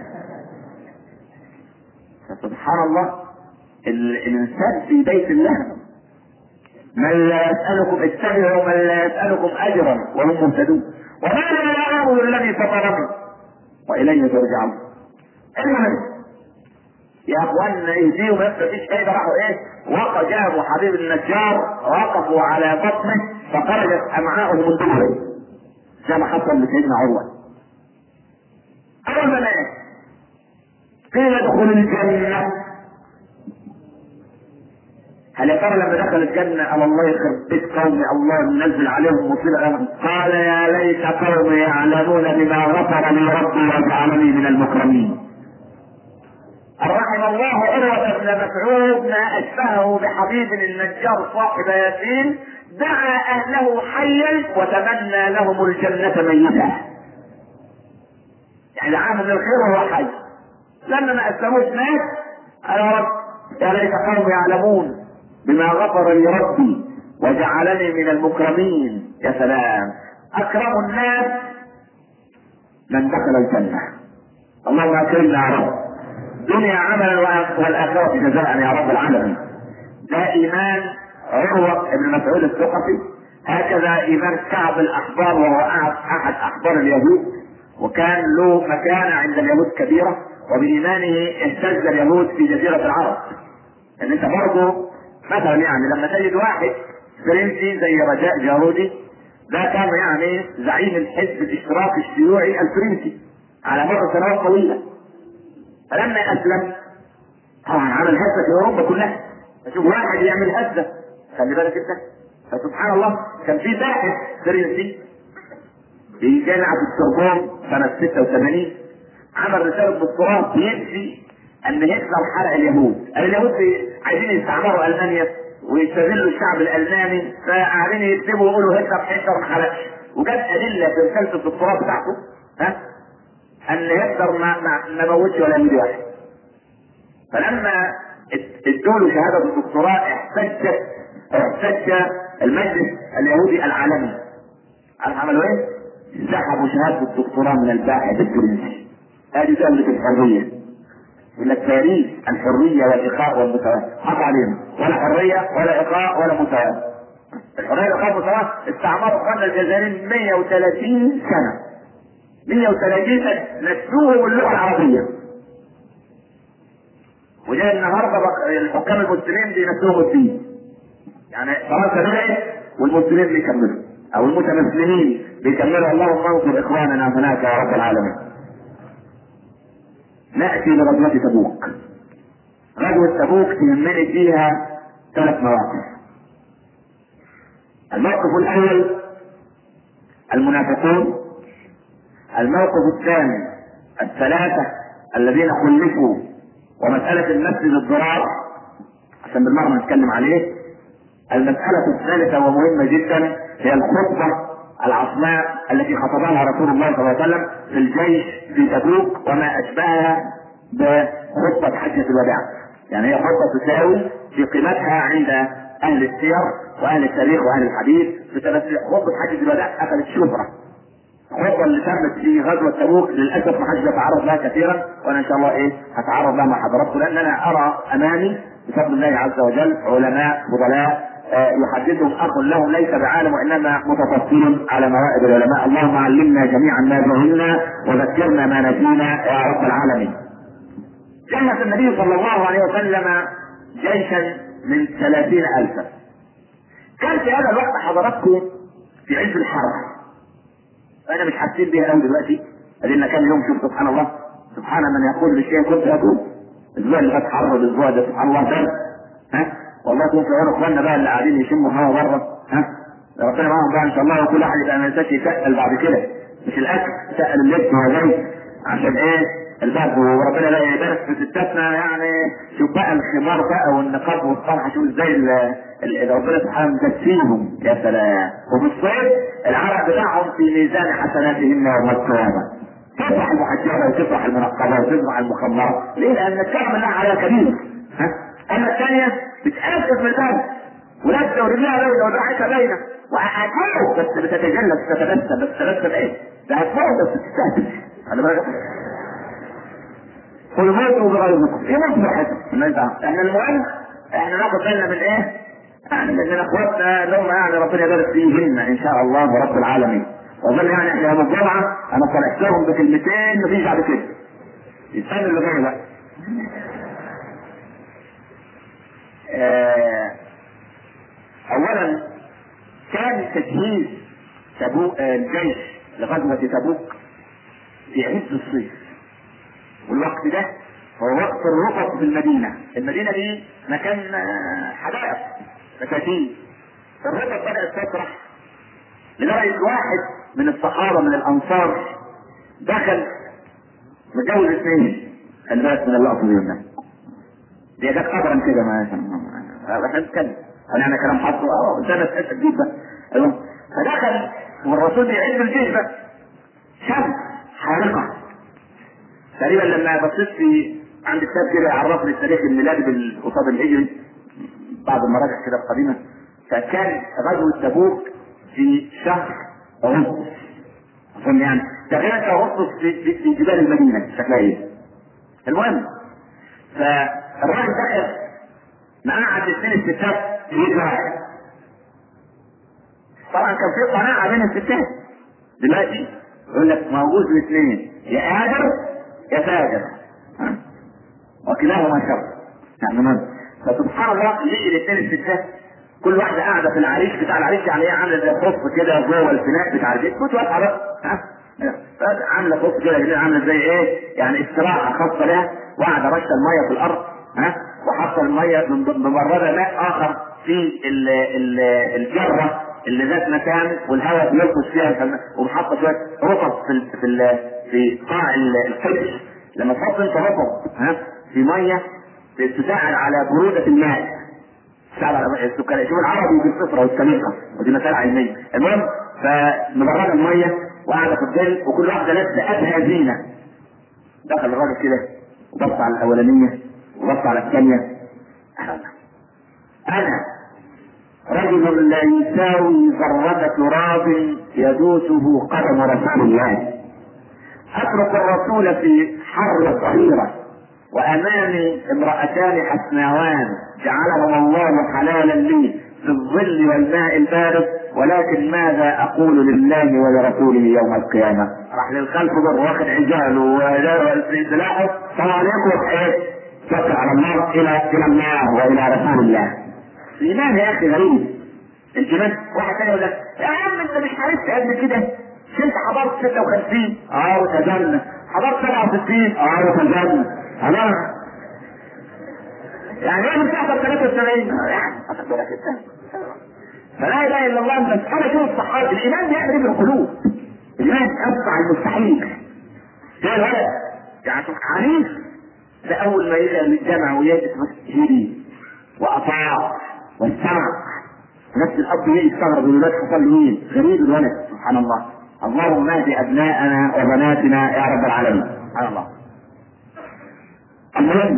سبحان الله الانسان في بيت الله من لا يسألكم اتبعوا من لا يسألكم اجرا وهم مهتدون وما لا يعبد الذي فطرهم واليه ترجعون. المهم يا اخواننا يهديهم ما فيش فايده. راحوا ايه؟ وقف جابوا حبيب النجار وقفوا على بطنه فخرجت امعاؤه من دبره زي ما حصل لسيدنا عروه. اول ما ايه؟ قيل ادخل الجنه. هل يا ترى لما دخل الجنة قال الله يخرب بيت قومي الله ينزل عليهم مصيبة؟ قال يا ليت قومي يعلمون بما غفر لي ربي وجعلني من المكرمين. رحم الله عروة بن مسعود ما اشبهه بحبيب النجار صاحب ياسين دعا اهله حيا وتمنى لهم الجنة ميتا. يعني دعاهم للخير وهو حي. لما ما اسلموش مات قال يا رب يا ليت قومي يعلمون بما غفر لي ربي وجعلني من المكرمين. يا سلام. اكرم الناس من دخل الجنة. اللهم اكرمنا يا رب دنيا عملا والاخرة جزاء يا رب العالمين. ده ايمان عروة بن مسعود الثقفي. هكذا ايمان كعب الاحبار وهو احد احبار اليهود وكان له مكانة عند اليهود كبيرة وبايمانه اهتز اليهود في جزيرة العرب. ان انت برضه مثلا يعني لما تجد واحد فرنسي زي رجاء جارودي ده كان يعني زعيم الحزب الاشتراكي الشيوعي الفرنسي على مر سنوات طويله. فلما اسلم طبعا عمل هزه في اوروبا كلها. فشوف واحد يعمل هزه خلي بالك انت. فسبحان الله كان في باحث فرنسي في جامعه السوربون سنه ستة وثمانين عمل رساله دكتوراه بينفي ان هتلر حرق اليهود. اليهود عايزين يستعمروا المانيا ويستغلوا الشعب الالماني فقاعدين يكتبوا ويقولوا هتلر هتلر ما حرقش. وجاب ادله في رساله الدكتوراه بتاعته ها ان هتلر ما ما, ما موتش ولا يهودي واحد. فلما ادوا له شهاده الدكتوراه احتج احتج المجلس اليهودي العالمي. عارف عملوا ايه؟ سحبوا شهاده الدكتوراه من الباحث الفرنسي. هذه دوله الحريه. يقول لك تاريخ الحريه والاخاء والمساواه. حط عليهم ولا حريه ولا اخاء ولا مساواه. الحريه والاخاء والمساواه استعمروا اخواننا الجزائريين مئة وثلاثين سنه. مئة وثلاثين سنه نسوهم اللغه العربيه. وجاء النهارده الحكام المسلمين بينسوهم الدين. يعني فرنسا بدات والمسلمين بيكملوا او المتمسلمين بيكملوا. اللهم انصر اخواننا هناك يا رب العالمين. نأتي لغزوة تبوك. غزوة تبوك تهمني فيها ثلاث مواقف. الموقف الأول المنافقون. الموقف الثاني الثلاثة الذين خلفوا ومسألة المسجد الضرار عشان بالمرة نتكلم عليه. المسألة الثالثة ومهمة جدا هي الخطبة العصماء التي خطبها رسول الله صلى الله عليه وسلم في الجيش في تبوك وما اشبهها بخطبة حجة الوداع. يعني هي خطبة تساوي في قيمتها عند اهل السير واهل التاريخ واهل الحديث. خطبة حجة الوداع اخذت شهرة الخطوه اللي تمت في غزوه تبوك للاسف ما حدش يتعرض لها كثيرا، وانا ان شاء الله ايه هتعرض لها مع حضراتكم، لان انا ارى امامي بفضل الله عز وجل علماء فضلاء يحدثهم اخ لهم ليس بعالم وانما متفصل على موائد العلماء. اللهم علمنا جميعا ما جهلنا وذكرنا ما نسينا يا رب العالمين. جهز النبي صلى الله عليه وسلم جيشا من ثلاثين الفا. كان في هذا الوقت حضراتكم في عز الحر، انا مش حاسين بيها قوي دلوقتي لان كان يوم شوف سبحان الله، سبحان من يقول للشيء كنت اقول. الاسبوع اللي فات حر الاسبوع ده سبحان الله ده ها والله كنت اقول اخواننا بقى اللي قاعدين يشموا هوا بره ها ربنا معاهم بقى ان شاء الله، وكل واحد يبقى ما ينساش يتقل بعد كده، مش الاكل يتقل اللبس وهو عشان ايه البرد، وربنا لا يبارك في ستاتنا يعني. شوف بقى الخمار بقى والنقاب والطرحه، شوف ازاي ربنا سبحانه مكسيهم يا سلام، وفي الصيف العرق بتاعهم في ميزان حسناتهم يوم القيامه. تفرح المحجبه وتفرح المنقبه وتفرح المخمره، ليه؟ لان الكرم الله على كبير. ها اما الثانيه بتأسف من الباب ولابسه ورجلها باينه ودراعتها باينه وهتموت بس بتتجلى بتتبسم بس تتبسم ايه؟ ده هتموت بس بتستهدف. خلي بالك قل موتوا بغيظكم ايه مصلحة احنا المهم احنا ناخد بالنا من ايه؟ يعني من اخواتنا اللي هم يعني ربنا يبارك فيهن ان شاء الله رب العالمين. واظن يعني احنا يوم الجمعه انا صالحت لهم بكلمتين مفيش بعد كده. الثاني اللي جاي بقى. آه اولا كان تجهيز تبوك الجيش لغزوه تبوك في عز الصيف، والوقت ده هو وقت الرقص في المدينة. المدينة دي مكان حدائق فساتين، الرقص بدأت تطرح لدرجة واحد من الصحابة من الأنصار دخل متجوز اثنين. خلي بالك من اللقطة دي والناس دي جت قدرا كده، ما احنا بنتكلم انا كلام حصر اه قدامك اسد جدا. فدخل والرسول يعيد الجيش بقى شمس حارقة تقريبا. لما بصيت في عند كتاب كده يعرفني التاريخ الميلادي بالقصاد الهجري بعد المراجع كده القديمه، فكان غزوه تبوك في شهر اغسطس اظن، يعني تقريبا اغسطس في, في, في جبال المدينه شكلها ايه. المهم فالراجل دخل مقعد الاثنين الستات في بيت واحد. طبعا كان في قناعه بين الستات دلوقتي يقول لك موجود الاثنين يا قادر يا فاجر وكلاهما شر يعني من. فسبحان الله ليه الاثنين الستات كل واحده قاعده في العريش بتاع العريش، يعني ايه عامله زي خص كده جوه الفناء بتاع البيت، كنت واقفه بقى ها عامله خص كده كده عامله زي ايه يعني استراحه خاصه لها، وقاعده رشه الميه في الارض ها وحاطه الميه مبرده ماء اخر في ال ال الجره اللي ذات مكان والهواء بيلقص فيها، ومحطه شويه رطب في ال في ال في قاع القدس. لما تحط انت رطب ها في ميه تساعد على بروده الماء، تساعد على السكري. شوف العربي بالصفره والسليقه ودي مساله علميه. المهم فمبرده الميه وقاعده في الظل وكل واحده لابسه ابهى زينه. دخل الراجل كده وبص على الاولانيه وبص على الثانيه، انا رجل لا يساوي ذرة تراب يدوسه قدم رسول الله، اترك الرسول في حر صغيرة وامامي امرأتان حسناوان جعلهما الله حلالا لي في الظل والماء البارد، ولكن ماذا اقول لله ولرسوله يوم القيامة؟ راح للخلف ضر واخد عجاله وسلاحه السلام عليكم ايه شكر على الله الى الى النار والى رسول الله. الايمان يا اخي غريب. الايمان واحد ثاني يقول لك يا عم انت مش عرفت قبل كده انت حضرت ستة وخمسين اه وتجنن، حضرت سبعة وستين اه وتجنن، خلاص يعني ايه مش تحضر ثلاثة وسبعين يعني اخد بالك انت. فلا اله الا الله. مسألة شوف الصحابة الايمان بيعمل ايه بالقلوب؟ الايمان يصنع المستحيل. زي الولد يعني عنيف ده اول ما يجي للجامع ويجلس هدي واطاع واستمع. نفس الاب يجي يستغرب الولاد حصل مين؟ غريب الولد سبحان الله. اللهم اهد ابناءنا وبناتنا يا رب العالمين. سبحان الله. المهم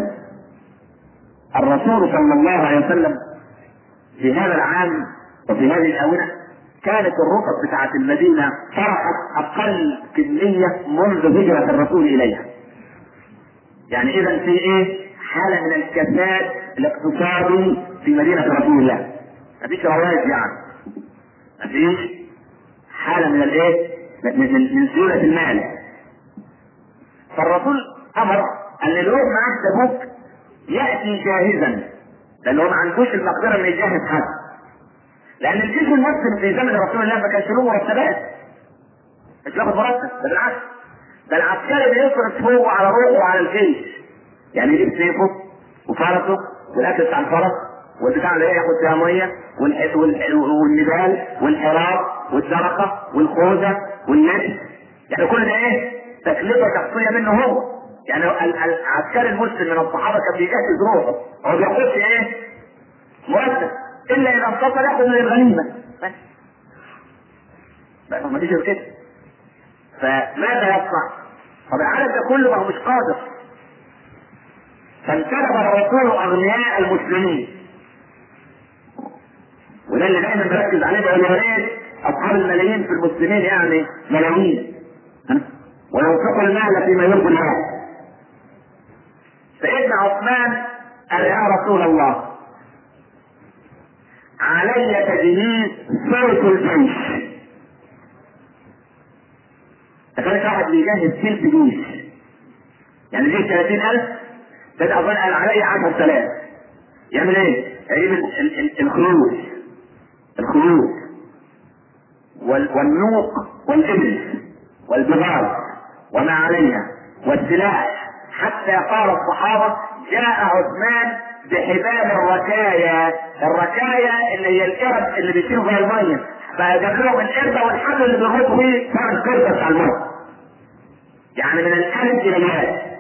الرسول صلى الله عليه وسلم في هذا العام وفي هذه الاونه كانت الرطب بتاعت المدينة طرحت أقل كمية منذ هجرة الرسول إليها. يعني إذا في إيه؟ حالة من الكساد الاقتصادي في مدينة رسول الله. مفيش رواية يعني. مفيش حالة من الإيه؟ من, من, من سيولة المال. فالرسول أمر أن اللي يروح معاه تبوك يأتي جاهزا، لأنه ما عندوش المقدرة إنه يجهز حد. لأن الجيش المسلم في زمن رسول الله ما كانش له مرتبات، مش بياخد مرتب، ده بالعكس، ده العسكري بيصرف هو على روحه وعلى الجيش. يعني يجيب سيفه وفرسه والاكل بتاع الفرس والبتاع اللي هي ياخد فيها ميه والنبال والحراب والزرقه والخوذه والنبل، يعني كل ده ايه؟ تكلفه شخصيه منه هو. يعني العسكري المسلم من الصحابه كان بيجهز روحه، هو بياخدش ايه؟ مرتب، الا اذا انتصر ياخذ من الغنيمه بس. بس ما فيش كده. فماذا يصنع؟ طب العالم ده كله ما هو مش قادر. فانتدب الرسول اغنياء المسلمين، وده اللي دايما بركز عليه، بقول يا ريت اصحاب الملايين في المسلمين يعني ملايين وينفقوا المال فيما يرضي الله. سيدنا عثمان قال يا رسول الله علي تجهيز ثلث الجيش. تخيل واحد بيجهز ثلث جيش، يعني جيش ثلاثين ألف، ده أظن قال علي عشرة آلاف. يعمل ايه؟ يجيب الخيول الخيول والنوق والإبل والبغال وما عليها والسلاح، حتى قال الصحابة جاء عثمان بحبال الركايا. الركايا اللي هي القرب اللي بيشيلوا فيها المية، فجاب لهم القربة والحبل اللي بيربطوا فيه كان القربة بتاع المية، يعني من الألف إلى الياء.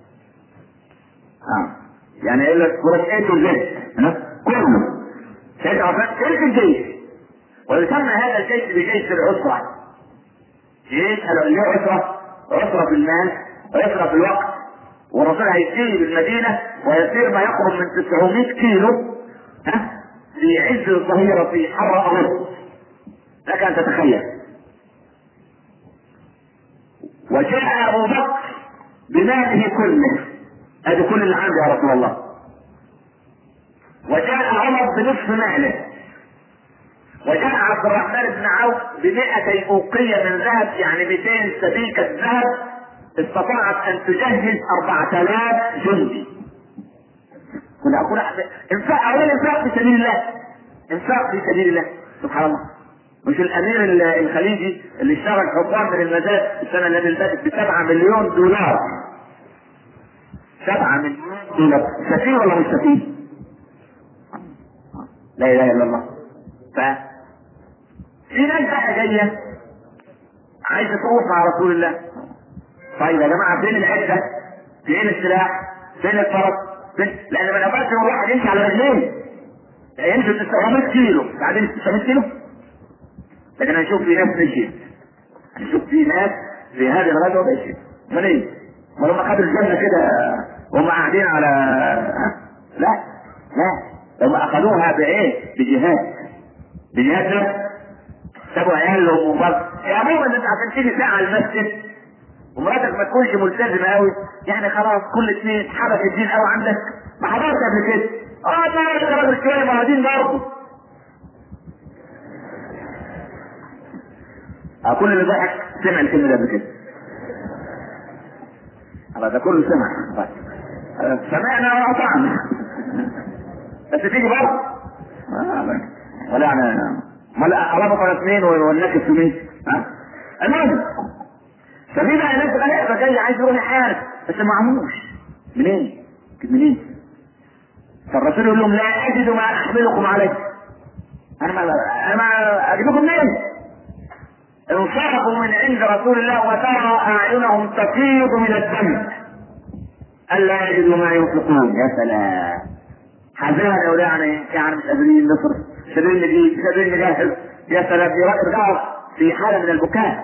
اه يعني يقول لك وركايته الجيش كله سيدنا عثمان تلك الجيش. ويسمى هذا الجيش بجيش العسرة. جيش له عسرة، عسرة في المال وعسرة في الوقت. والرسول هيسير المدينة ويسير ما يقرب من تسعمائة كيلو ها في عز الظهيرة في حر أغسطس، لك أن تتخيل. وجاء أبو بكر بماله كله، هذا كل اللي عنده يا رسول الله. وجاء عمر بنصف ماله. وجاء عبد الرحمن بن عوف بمئتي أوقية من ذهب، يعني مئتين سبيكة ذهب استطاعت ان تجهز أربعة آلاف جندي. كنا اقول انفاق، اولا انفاق في سبيل الله، انفاق في سبيل الله سبحان الله. مش الامير الخليجي اللي اشترى حصان من المزاد السنه اللي فاتت بسبعة مليون دولار، سبعة مليون دولار، سفيه ولا مش سفيه؟ لا اله الا الله. ف في ناس بقى جايه عايزه تروح مع رسول الله. طيب يا جماعه فين العده؟ فين السلاح؟ فين الفرس؟ فين؟ لان ما نقدرش الواحد يمشي على رجليه، يمشي تسعمائة كيلو بعدين تسعمائة كيلو. لكن هنشوف في ناس مشيت، هنشوف في ناس في هذه الغزوه مشيت. امال ايه؟ امال هم خدوا الجنه كده وهم قاعدين على لا لا، هم اخذوها بايه؟ بجهاد، بجهاد نفس. سابوا عيالهم وبرضه يا عموما انت عشان تيجي ساعه المسجد ومراتك ما تكونش ملتزمه قوي، يعني خلاص كل اثنين حبك الدين قوي عندك، ما حضرت قبل كده. اه طبعا يا راجل شويه معادين برضه. اه كل اللي ضحك سمع الكلمه دي قبل كده. الله ده كله سمع. طيب سمعنا واطعنا بس تيجي برضه ولا يعني ولا ربط على اثنين والنكس في مين؟ ها المهم ففي بقى ناس غلابه جاي عايز يروح يحارب بس ما معهوش منين؟ منين؟ فالرسول يقول لهم لا اجد ما احملكم عليه. انا ما انا ما اجيبكم منين؟ انصرفوا من عند رسول الله وترى اعينهم تفيض من الدم الا يجدوا ما ينفقون. يا سلام، حزان يا يعني يعني مش قادرين نصرف، مش قادرين نجيب، مش قادرين نجهز. يا سلام، يرجعوا في حاله من البكاء.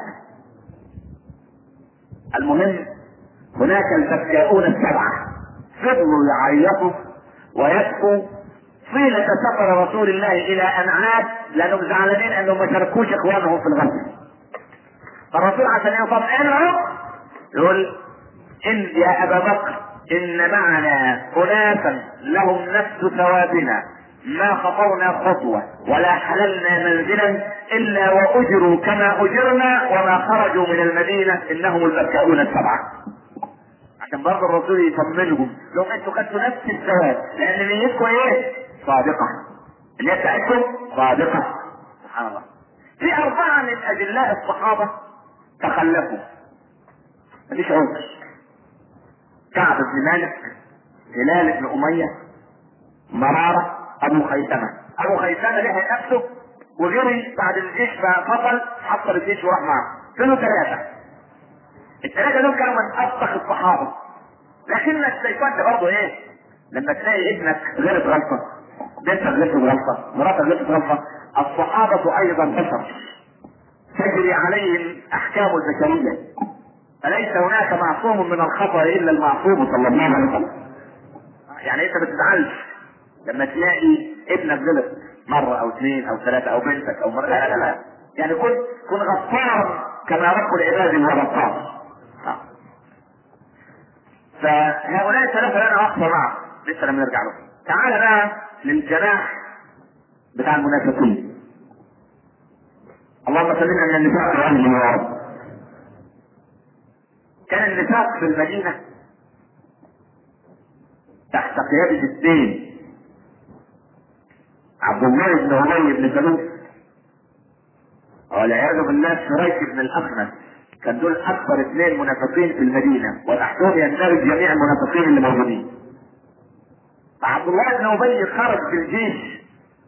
المهم هناك البكاؤون السبعه فضلوا يعيطوا ويبكوا طيلة سفر رسول الله الى ان عاد لانهم زعلانين انهم ما شاركوش اخوانهم في الغزو. فالرسول عشان يطمئنهم يقول ان يا ابا بكر ان معنا اناسا لهم نفس ثوابنا ما خطونا خطوة ولا حللنا منزلا الا واجروا كما اجرنا وما خرجوا من المدينة انهم البكاؤون السبعة. عشان برضه الرسول يطمنهم لهم انتوا خدتوا نفس الثواب لان نيتكم ايه؟ صادقة. النية بتاعتكم صادقة. سبحان الله. في اربعة من اجلاء الصحابة تخلفوا مفيش عذر. كعب بن مالك، هلال بن امية، مرارة، ابو خيثمة. ابو خيثمة لحق نفسه وجري بعد الجيش ففصل حصل الجيش وراح معه. كانوا ثلاثة. الثلاثة دول كانوا من افضل الصحابة. لكن الشيطان ده برضه ايه؟ لما تلاقي ابنك غلط غلطة، بنتك غلطت غلطة، مراتك غلطت غلطة، الصحابة ايضا بشر تجري عليهم احكام البشرية. فليس هناك معصوم من الخطأ الا المعصوم صلى الله عليه وسلم. يعني انت ما تزعلش لما تلاقي ابنك غلط مرة او اثنين او ثلاثة او بنتك او مرة، لا لا لا، يعني كن كن غفارا كما رب العباد هو غفار. فهؤلاء الثلاثة لنا وقفة معه لسه لم نرجع له. تعال بقى للجناح بتاع المنافقين. اللهم سلمنا من النفاق والعلم يا رب. كان النفاق في المدينة تحت قيادة الدين عبد الله بن ابي بن سلول والعياذ بالله شريك بن الاخنس. كان دول اكبر اثنين منافقين في المدينة وتحتهم يندرج جميع المنافقين اللي موجودين. عبد الله بن ابي خرج في الجيش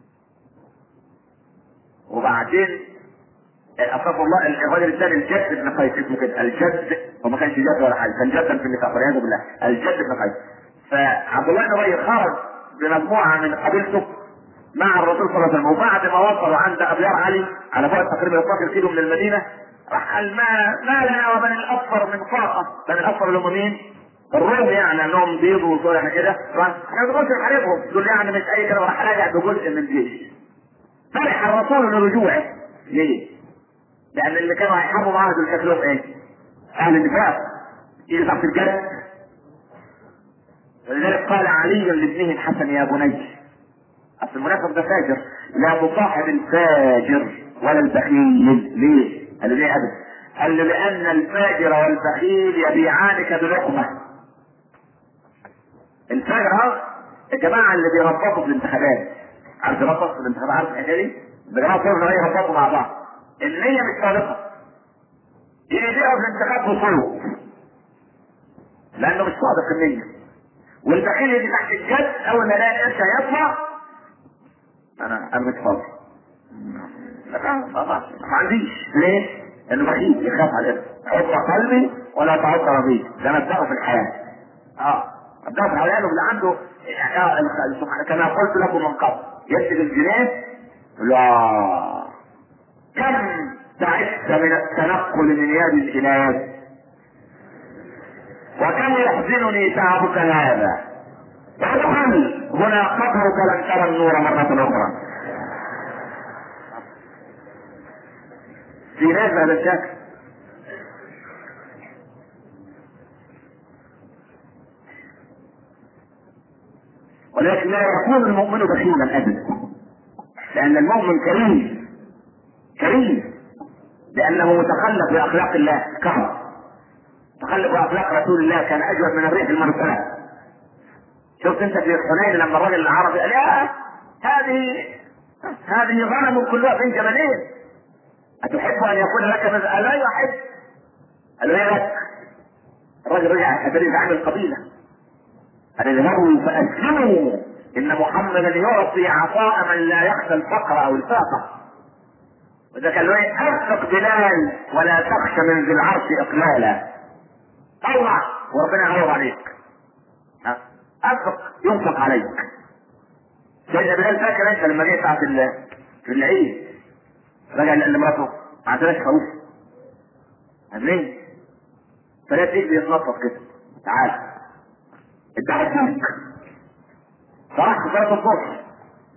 وبعدين اصاب الله الرجل الثاني الجد بن قيس اسمه كده الجد، وما كانش جد ولا حاجه كان جدا في النفاق والعياذ بالله الجد بن قيس. فعبد الله بن ابي خرج بمجموعه من قبيلته مع الرسول صلى الله عليه وسلم، وبعد ما وصلوا عند ابيار علي على بعد تقريبا اثناشر كيلو من المدينه راح قال ما ما لنا ومن الاصفر من طاقه. بني الاصفر اللي هم مين؟ الروم، يعني انهم بيضوا وصول كده. احنا ما بنقولش نحاربهم دول يعني مش اي كلام، راح راجع بجزء من الجيش. فرح الرسول لرجوعه. ليه؟ لان اللي كانوا هيحاربوا معاه دول شكلهم ايه؟ اهل النفاق اللي تحت الجد. ولذلك قال علي لابنه الحسن يا بني، اصل المنافق ده فاجر، لا تصاحب الفاجر ولا البخيل. ليه؟ قال له ليه ابدا؟ قال له لان الفاجر والبخيل يبيعانك بلقمه. الفاجر ها الجماعه اللي بيربطوا في الانتخابات، عارف يربط في الانتخابات؟ عارف الحكايه دي؟ الجماعه كلهم يربطوا مع بعض، النيه مش صادقه، يبيعوا في الانتخابات بصوت لانه مش صادق النيه. والبخيل يجي تحت الجد اول ما يلاقي قرش هيطلع انا انا مش فاضي، ما عنديش. ليه؟ لانه بخيل يخاف على القرش. حط قلبي ولا تعط ربيع، ده مبدأه في الحياه. اه مبدأه في الحياه اللي عنده يعني كما قلت لكم من قبل، يكتب الجنيه. لا كم تعبت من التنقل من يد الى يد، وكم يحزنني تعبك هذا. ادخل هنا قبرك لن ترى النور مرة اخرى. في ناس بهذا الشكل. ولكن لا يكون المؤمن بخيلا ابدا، لان المؤمن كريم كريم لانه متخلق باخلاق الله. كهر تخلق باخلاق رسول الله كان اجود من الريح المرسله. شفت انت في حنين لما الرجل العربي قال يا هذه هذه غنم كلها بين جبلين اتحب ان يكون لك مثل؟ قال لا يحب. قال له لك الرجل رجع اتريد عن القبيله، قال اذهبوا فاسلموا ان محمدا يعطي عطاء من لا يخشى الفقر او الفاقه. وده كان له افق بلال ولا تخشى من ذي العرش اقلالا. طلع وربنا يعوض عليك. افق ينفق عليك. سيدنا بلال فاكر انت لما جيت ساعه في العيد رجع لمراته ما عندناش خروف امين، فلا تيجي يتنطط كده تعال ادعي فيك. فراح في صلاه الظهر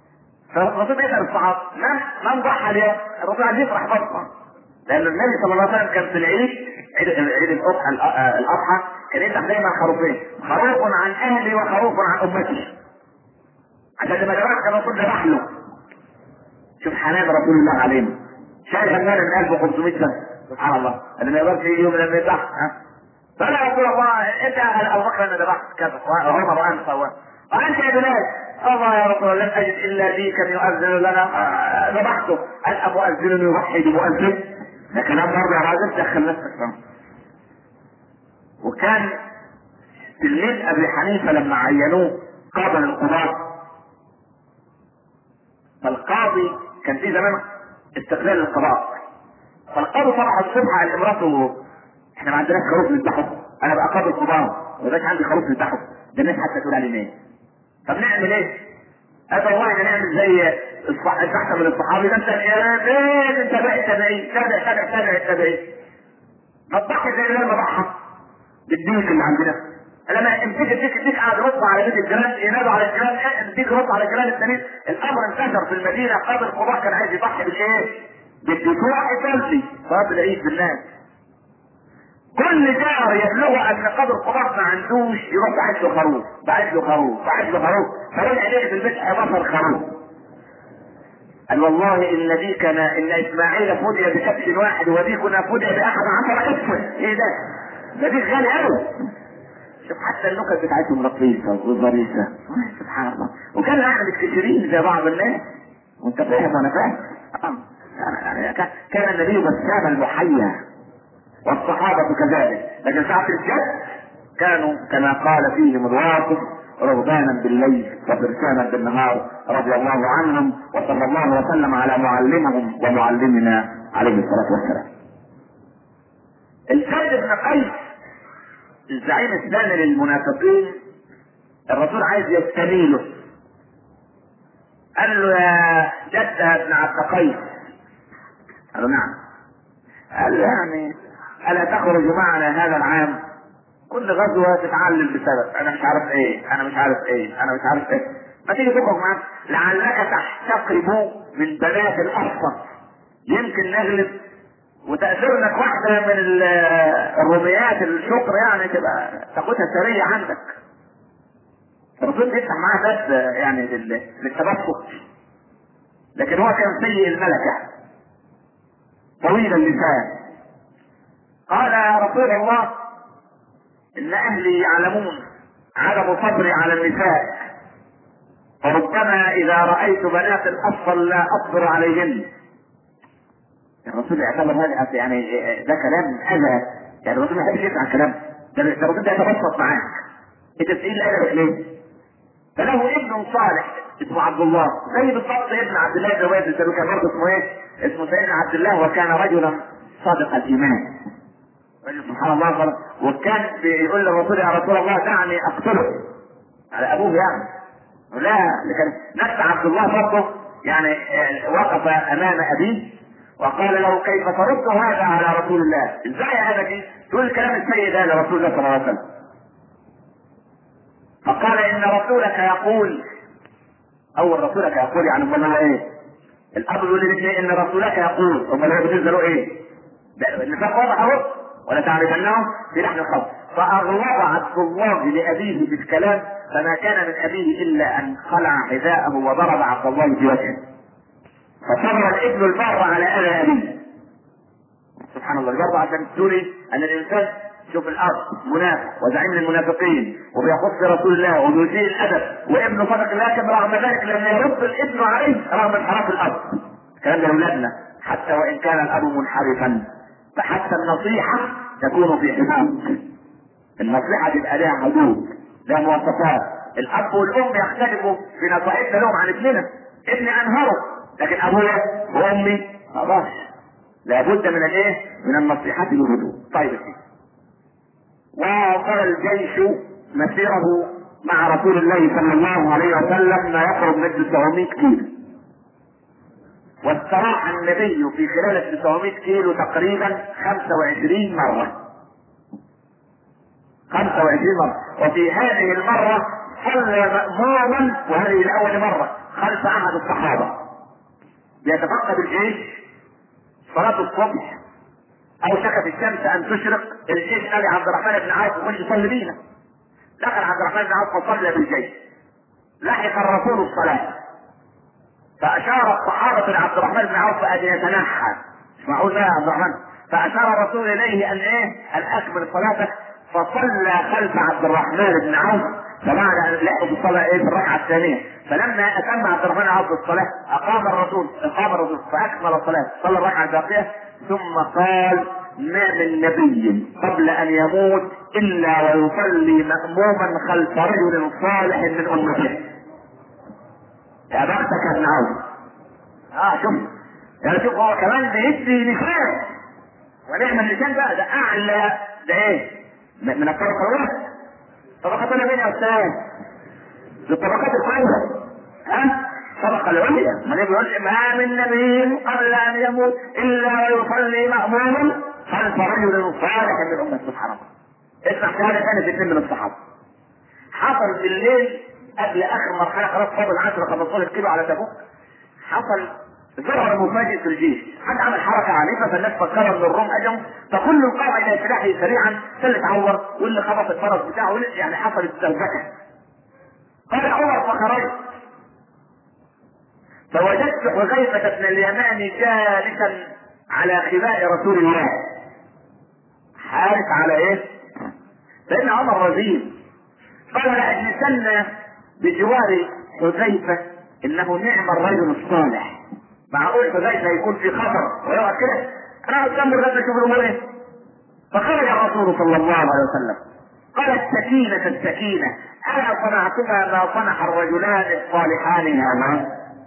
فالرسول بيسال الصحابه من من ضحى اليوم؟ الرسول عايز يفرح برضه، لان النبي صلى الله عليه وسلم كان في العيد عيد عيد الاضحى الاضحى كان يذبح دايما خروفين، خروف عن اهلي وخروف عن امتي، عشان لما ذبح كان الرسول ذبح له. شوف حنان رسول الله علينا، شايل همنا من ألف وخمسمائة سنه، سبحان الله، اللي ما يقدرش يجي يوم لما يذبح. ها فانا يا رسول الله انت ابو بكر انا ذبحت كذا وعمر وانا سواه، وانت يا بلال الله يا رسول الله لم اجد الا ديكا يؤذن لنا ذبحته، هل مؤذن يوحد مؤذن؟ ده كلام برضه يا راجل دخل نفسك فيه. وكان تلميذ ابي حنيفه لما عينوه قاضي القضاة، فالقاضي كان في زمان استقلال القضاء، فالقاضي صبح الصبح على امراته احنا ما عندناش خروف نذبحه، انا بقى قاضي القضاة ما بقاش عندي خروف نذبحه، ده الناس حتى تقول عليه ايه؟ طب نعمل ايه؟ قال والله نعمل زي البحث من الصحابي ده، انت ايه انت بقى تابعين تابع تابع تابع التابعين، ما تضحي زي ما بضحى بالديك اللي عندنا، لما امسك الديك الديك قاعد يرد على بيت الجيران ينادوا على الجيران الديك يرد على الجيران التانيين، الامر انتشر في المدينه، قاضي القضاء كان عايز يضحي بالايه؟ بالديكور الثلثي صلاه العيد بالناس. كل جار يبلغ ان قاضي القضاء ما عندوش يروح باعت له خروف، باعت له خروف، باعت له خروف، فرجع ليه في البيت حداشر خروف. قال والله ان ديكنا ان اسماعيل فدي بكبش واحد وديكنا فدي باحد عشر كبش، ايه ده؟ ده ديك غالي قوي. شوف حتى النكت بتاعتهم رقيصه وظريفه سبحان الله، وكان يعني متكسرين زي بعض الناس، وانت فاهم وانا فاهم. يعني كان النبي بسام المحيا والصحابه كذلك، لكن ساعه الجد كانوا كما قال فيهم الواقف رهبانا بالليل وفرسانا بالنهار رضي الله عنهم، وصلى الله وسلم على معلمهم ومعلمنا عليه الصلاه والسلام. السيد بن قيس الزعيم الثاني للمنافقين، الرسول عايز يستميله، قال له يا جد ابن عبد قيس، قال له نعم، قال له يعني الا تخرج معنا هذا العام؟ كل غزوه تتعلل بسبب انا مش عارف ايه انا مش عارف ايه انا مش عارف ايه، ما تيجي تخرج معنا لعلك تحتقب من بنات الاصفر، يمكن نغلب وتأثر لك واحدة من الروميات الشكر يعني تبقى تاخدها سرية عندك. الرسول بيفتح معاه بس يعني للتبسط، لكن هو كان سيء الملكة طويل اللسان. قال يا رسول الله ان اهلي يعلمون عدم صبري على النساء، فربما اذا رأيت بنات الاصفر لا اصبر عليهن. الرسول يعتبر هذا يعني ده كلام اذى، يعني الرسول ما يحبش يسمع كلام ده، الرسول ده يتبسط معاك انت تقيل ادبك ليه؟ فله ابن صالح اسمه عبد الله، زي بالضبط ابن عبد الله بن وائل كان برضه اسمه ايه؟ اسمه سيدنا عبد الله، وكان رجلا صادق الايمان. رجل سبحان الله، وكان بيقول للرسول يا رسول الله دعني اقتله على ابوه يعني. لا لكن نفس عبد الله برضه يعني وقف امام ابيه وقال له كيف ترد هذا على رسول الله؟ ازاي هذا دي؟ تقول الكلام السيء ده لرسول الله صلى الله عليه وسلم. فقال ان رسولك يقول، اول رسولك يقول يعني امال هو ايه؟ الاب يقول لي ان رسولك يقول، امال هو بالنسبه له ايه؟ النفاق واضح اهو، ولا تعرفنهم في لحن الخوف. فاغلظ عبد الله لابيه بالكلام، فما كان من ابيه الا ان خلع حذاءه وضرب عبد الله في وجهه، فصبر الابن البر على اذى ابيه. سبحان الله، البر عشان تقولي ان الانسان شوف الاب منافق وزعيم المنافقين وبيخص رسول الله وبيسيء الادب وابنه صدق، لكن رغم ذلك لم يرد الابن عليه رغم انحراف الاب. الكلام ده لاولادنا حتى وان كان الاب منحرفا، فحتى النصيحه تكون في حدود، النصيحه تبقى لها حدود لها مواصفات. الاب والام يختلفوا في نصائحنا لهم عن ابننا، ابني انهره لكن ابويا وامي ما اقدرش، لابد من الايه؟ من النصيحه بالهدوء. طيب وقال الجيش مسيره مع رسول الله صلى الله عليه وسلم ما يقرب من تسعمائة كيلو، واستراح النبي في خلال تسعمائة كيلو تقريبا خمسة وعشرين مرة خمسة وعشرين مرة، وفي هذه المرة صلى مأموما، وهذه لأول مرة خلف احد الصحابه بيتفقد الجيش صلاه الصبح او شكت الشمس ان تشرق، الجيش قال عبد الرحمن بن عوف يخش يصلي بينا. دخل عبد الرحمن بن عوف وصلى بالجيش. لحق الرسول الصلاه فاشار الصحابه لعبد الرحمن بن عوف ان يتنحى. مش معقول يا عبد الرحمن. فاشار الرسول اليه ان ايه؟ ان اكمل صلاتك. فصلى خلف عبد الرحمن بن عوف. فبعد ان لحقوا في الصلاه ايه؟ في الركعه الثانيه. فلما اتم عبد الرحمن بن عوف الصلاه اقام الرسول اقام الرسول فاكمل الصلاه، صلى الركعه الباقيه ثم قال: ما من نبي قبل ان يموت الا ويصلي مأموما خلف رجل صالح من امته. يا بختك يا ابن عوف. اه شوف يعني شوف هو كمان بيدي نشان، ونعم النشان بقى ده اعلى ده ايه؟ من الطبقه الاولى. طبقه انا مين يا استاذ؟ الطبقات الاولى. ها؟ الطبقه العليا. ما يقول ما من نبي قبل ان يموت الا ويصلي مأموما خلف رجل صالح من امه. سبحان الله. اسمع شهاده ثانيه في اثنين من الصحابه. حصل بالليل قبل اخر مرحله خلاص فاضل عشرة خمستاشر كيلو على تبوك، حصل ظهر مفاجئ في الجيش. حد عمل حركه عنيفه فالناس فكروا ان الروم اجوا، فكل انقطع الى سلاحه سريعا، اللي اتعور واللي خبط الفرس بتاعه، يعني حصلت سلبكه. قال عمر فخرجت فوجدت حذيفه بن اليمان جالسا على خباء رسول الله. حارس على ايه؟ لان عمر رزين. قال لأجلسن بجوار حذيفة انه نعم الرجل الصالح. معقول حذيفة يكون في خطر ويقعد كده؟ انا اكمل لغايه اشوف الامور ايه. فخرج الرسول صلى الله عليه وسلم قال: السكينة السكينة، انا صنعتما ما صنع الرجلان الصالحان هذا.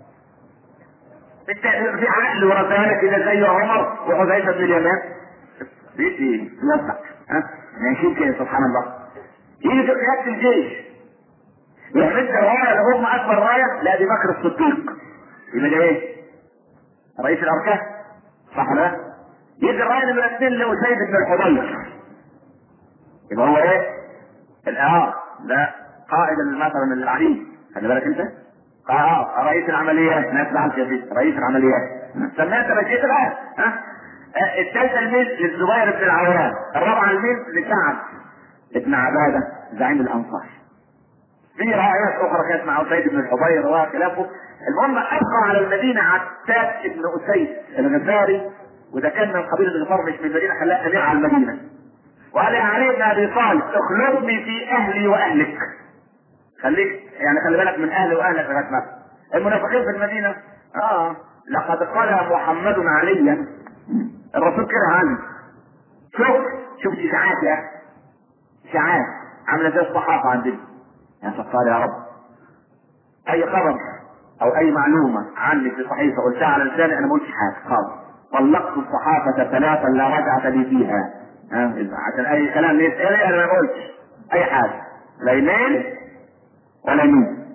في عقل ورزانة كده زي عمر وحذيفة بن اليمان بيدي يوسع. ها ماشي كده سبحان الله. يجي في قيادة الجيش يحمد الرايه اللي هم اكبر رايه لابي بكر الصديق، يبقى ده ايه؟ رئيس الاركان، صح ولا؟ يجي الرايه نمرة اثنين لأسيد بن الحضير، يبقى هو ايه؟ الاه ده قائد مثلا العليم، خلي بالك انت؟ اه رئيس العمليات، ناس بعد يا رئيس العمليات، سميت رئيس الان. ها؟ الثالثه الميل للزبير بن العوام، الرابعه الميل لسعد ابن عباده زعيم الانصار. في روايات اخرى كانت مع اسيد بن الحضير وخلافه. المهم ابقى على المدينه عتاب بن اسيد الغفاري، وده كان من قبيله الغفار مش من المدينه، خلاه امير على المدينه. وقال: يا علي بن ابي طالب اخلفني في اهلي واهلك. خليك يعني خلي بالك من اهلي واهلك لغايه ما المنافقين في المدينه. اه لقد قال محمد عليا، الرسول كده عني. شوف شوف اشاعات يا اخي، اشاعات عامله زي الصحافه عندنا. يا ستار يا رب، اي خبر او اي معلومه عني في صحيفه قلتها على لساني انا ما قلتش حاجه خالص. طلقت الصحافه ثلاثا لا رجعه لي فيها. ها عشان اي كلام يتقال انا ما قلتش اي حاجه، لا يمين ولا يمين.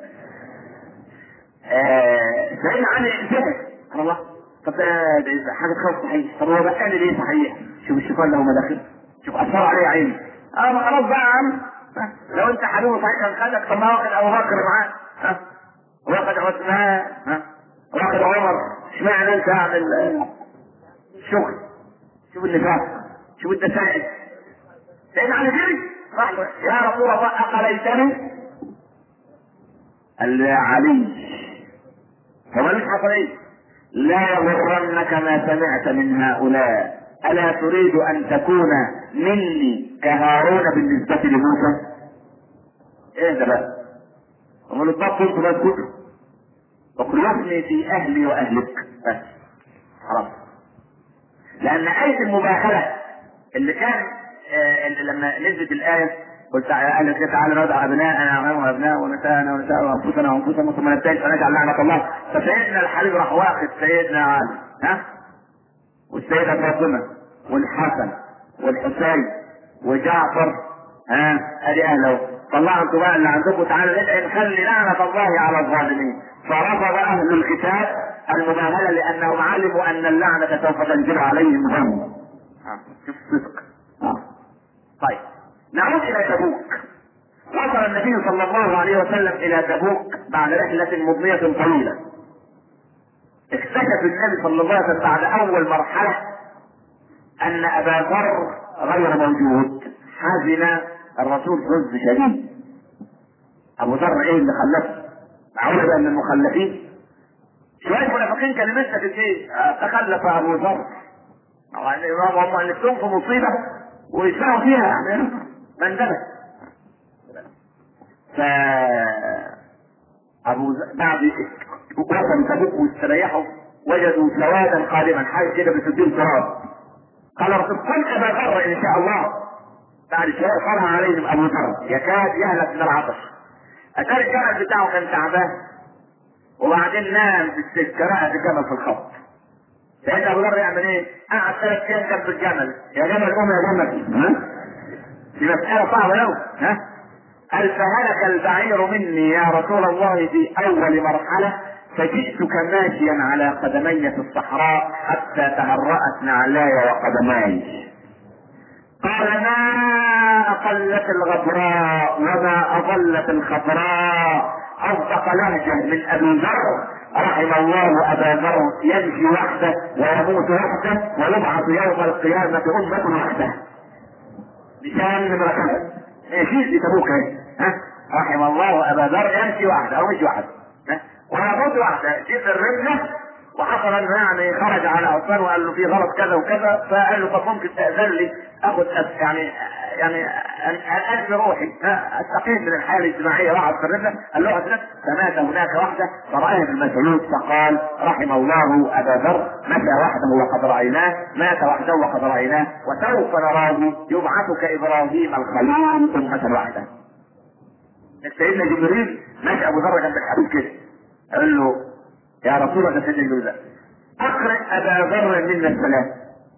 سيدنا علي انتبه سبحان الله. طب ده حاجه تخوف صحيح. طب هو بقى لي ليه صحيح؟ شوف الشيطان له مداخل، شوف اثر عليه عيني. اه ما خلاص بقى يا عم، لو انت حبيبه صحيح كان خدك. طب ما واخد ابو بكر معاه، ها واخد عثمان، ها واخد عمر، اشمعنى انت اعمل شغل؟ شوف النفاق، شوف الدسائل. سيدنا علي جري راح يا رسول الله اقليتني؟ قال: يا علي هو مش حصل ايه؟ لا يغرنك ما سمعت من هؤلاء، الا تريد ان تكون مني كهارون بالنسبه لموسى؟ ايه ده بقى؟ امال الضبط انتوا بقى كتب اخلصني في اهلي واهلك بس خلاص. لان ايه المباهله اللي كان آه اللي لما نزلت الايه قلت قال كده: تعالى ندع ابناءنا وابناء ونساءنا ونساء وانفسنا وانفسنا ثم نبتهل فنجعل لعنه الله. فسيدنا الحبيب راح واخد سيدنا علي ها والسيده فاطمه والحسن والحسين وجعفر، ها ادي اهله، طلعوا انتوا بقى اللي عندكم، تعالوا ندعي نخلي لعنه الله على الظالمين. فرفض اهل الكتاب المباهله لانهم علموا ان اللعنه سوف تنزل عليهم هم. شوف الصدق. طيب نعود الى تبوك. وصل النبي صلى الله عليه وسلم الى تبوك بعد رحلة مضنية طويلة. اكتشف النبي صلى الله عليه وسلم بعد اول مرحلة ان ابا ذر غير موجود. حزن الرسول حزن شديد. ابو ذر ايه اللي خلفه؟ معقول بقى من المخلفين؟ شوية منافقين كانوا لسه في ايه؟ تخلف ابو ذر. هم نفسهم في مصيبة ويسمعوا فيها يعني من دبت. ف ابو ذر بعد وصلوا تبوك واستريحوا وجدوا سوادا قادما، حاجه كده بتدين تراب. قال ارتقن ابا ذر ان شاء الله. بعد شويه فرح عليهم ابو ذر يكاد يهلك من العطش. اتاري الجمل بتاعه كان تعبان وبعدين نام في السكه، رأى الجمل في الخط. سيدنا ابو ذر يعمل ايه؟ قعد ثلاث ايام جنب الجمل. يا جمل قوم يا جمل، ها؟ دي مساله صعبه قوي، ها؟ قال فهلك البعير مني يا رسول الله في اول مرحله، فجئتك ماشيا على قدمي في الصحراء حتى تهرأت نعلاي وقدماي. قال ما اقلت الغبراء وما اضلت الخضراء. اصدق لهجه من ابي ذر رحم الله ابا ذر، يمشي وحده ويموت وحده ويبعث يوم القيامه امه وحده. بشان من ركبه ايش تبوك ها؟ رحم الله ابا ذر يمشي وحده او مش وحده ويموت وحده. جيت الرمله وحصل انه يعني خرج على عثمان وقال له في غلط كذا وكذا، فقال له طب ممكن تأذن لي اخذ يعني يعني انفي روحي استقيم من الحياه الاجتماعيه واقعد في الرمله. قال له اذن. فمات هناك وحده فرآه ابن مسعود فقال رحم الله ابا ذر مشى وحده وقد رايناه، مات وحده وقد رايناه، وسوف نراه يبعث كابراهيم الخليل امه وحده. سيدنا جبريل ماشي ابو ذر جنب الحبيب كده قال له يا رسول الله سيدنا جبريل اقرأ ابا ذر منا السلام.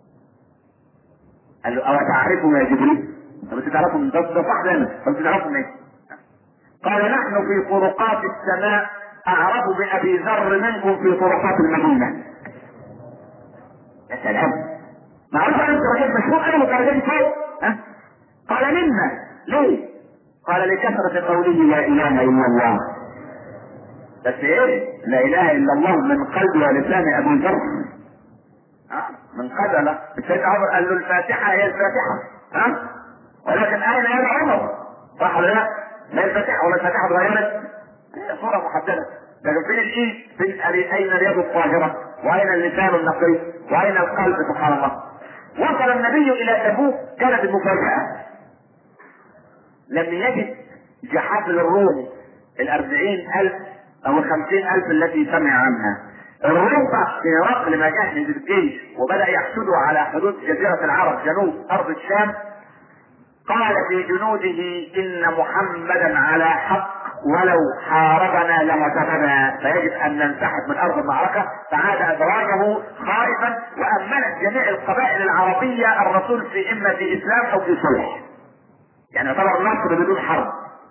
قال له او تعرفه يا جبريل؟ طب تعرفه من ده صح ده طب تعرفه منين؟ قال نحن في طرقات السماء اعرف بابي ذر منكم في طرقات المدينه. يا سلام، معروف انت راجل مشهور قوي درجات فوق. ها؟ قال منا ليه؟ قال لكثرة قوله لا اله الا الله. بس ايه؟ لا اله الا الله من قلب ولسان ابي ذر. من قبل السيد عمر قال له الفاتحه هي الفاتحه، ها؟ ولكن اين يا عمر؟ صح ولا لا؟ لا الفاتحه ولا الفاتحه اتغيرت؟ هي صوره محدده، لكن فين الايد؟ فين اين اليد الطاهره؟ واين اللسان النقي؟ واين القلب؟ سبحان الله. وصل النبي الى تبوك كانت المفاجاه. لم يجد جحافل الروم الاربعين الف او الخمسين الف التي سمع عنها. الروم في رقل ما جهز الجيش وبدأ يحشدوا على حدود جزيرة العرب جنوب ارض الشام. قال في جنوده ان محمدا على حق ولو حاربنا لهزمنا، فيجب ان ننسحب من ارض المعركة. فعاد ادراجه خائفا وامنت جميع القبائل العربية الرسول في اما في اسلام او في صلح، يعني يعتبر النصر بدون حرب.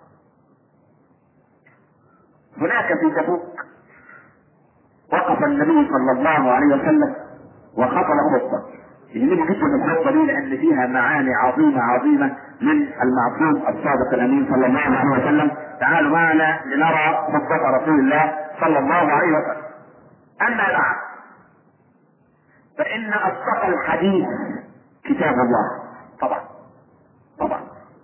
هناك في تبوك وقف النبي صلى الله عليه وسلم وخطب خطبه. يهمني جدا الخطبه دي لان فيها معاني عظيمه عظيمه من المعصوم الصادق الامين صلى الله عليه وسلم. تعالوا معنا لنرى خطبه رسول الله صلى الله عليه وسلم. اما بعد فان اصدق الحديث كتاب الله. طبعا طبعا.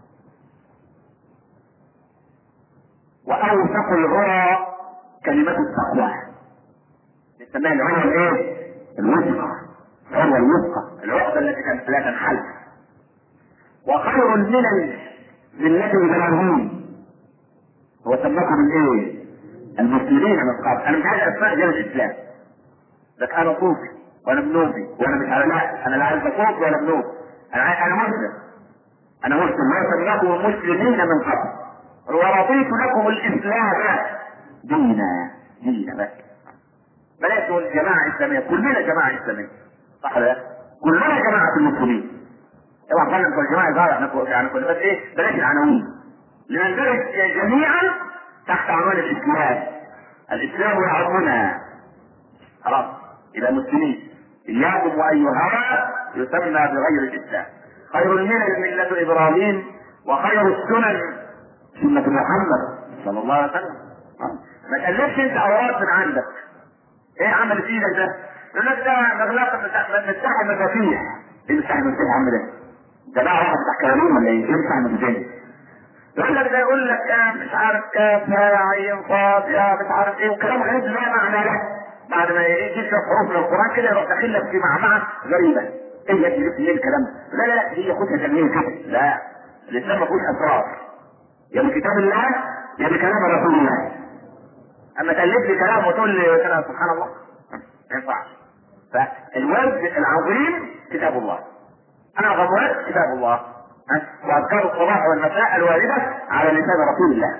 واوثق العرى كلمه التقوى. نسميها العروة الايه؟ الوثقى. العروة الوثقى، العقدة التي كانت لا تنحل. وخير الملل ملة ابراهيم. هو سماكم الايه؟ المسلمين من قبل. انا مش عايز اسماء غير الاسلام. لك انا صوفي وانا منوفي وانا مش على لا، انا لا عايز صوفي ولا منوفي. انا عايز انا مسلم. انا مسلم. هو سماكم المسلمين من قبل ورضيت لكم الاسلام دينا. دينا بس. بلاش تقول جماعة إسلامية، كلنا جماعة إسلامية، صح ولا لا؟ كلنا جماعة المسلمين. طبعا قلنا نقول جماعة ظاهرة يعني كل بس إيه؟ بلاش العناوين. لنندرج جميعا تحت عنوان الإسلام. الإسلام يعظمنا. خلاص، إلى مسلمين. إياكم وأي هوى يسمى بغير الإسلام. خير الملل ملة إبراهيم وخير السنن سنة محمد صلى الله عليه وسلم. ما تألفش انت اوراد من عندك. ايه عمل في ايدك ده؟ يقول لك ده مغلقة مفتاح المفاتيح. ايه مفتاح المفاتيح يا عم ده؟ ده بقى واحد بتاع كلام ولا ايه؟ ايه مفتاح المفاتيح؟ يقول لك ده يقول لك اه مش عارف كاف يا عين صاد يا مش عارف ايه وكلام غريب لا معنى له. بعد ما يجي شوية حروف من القرآن كده يروح داخل لك في معمعة غريبة. ايه يا ابني جبت ليه الكلام ده؟ لا لا لا هي خدها تنمية كده. لا الإسلام ما فيهوش أسرار. يا بكتاب الله يا بكلام رسول الله. اما تألف لي كلام وتقول لي كلام سبحان الله ما ينفعش. فالورد العظيم كتاب الله. اعظم ورد كتاب الله. واذكار الصباح والمساء الواردة على لسان رسول الله.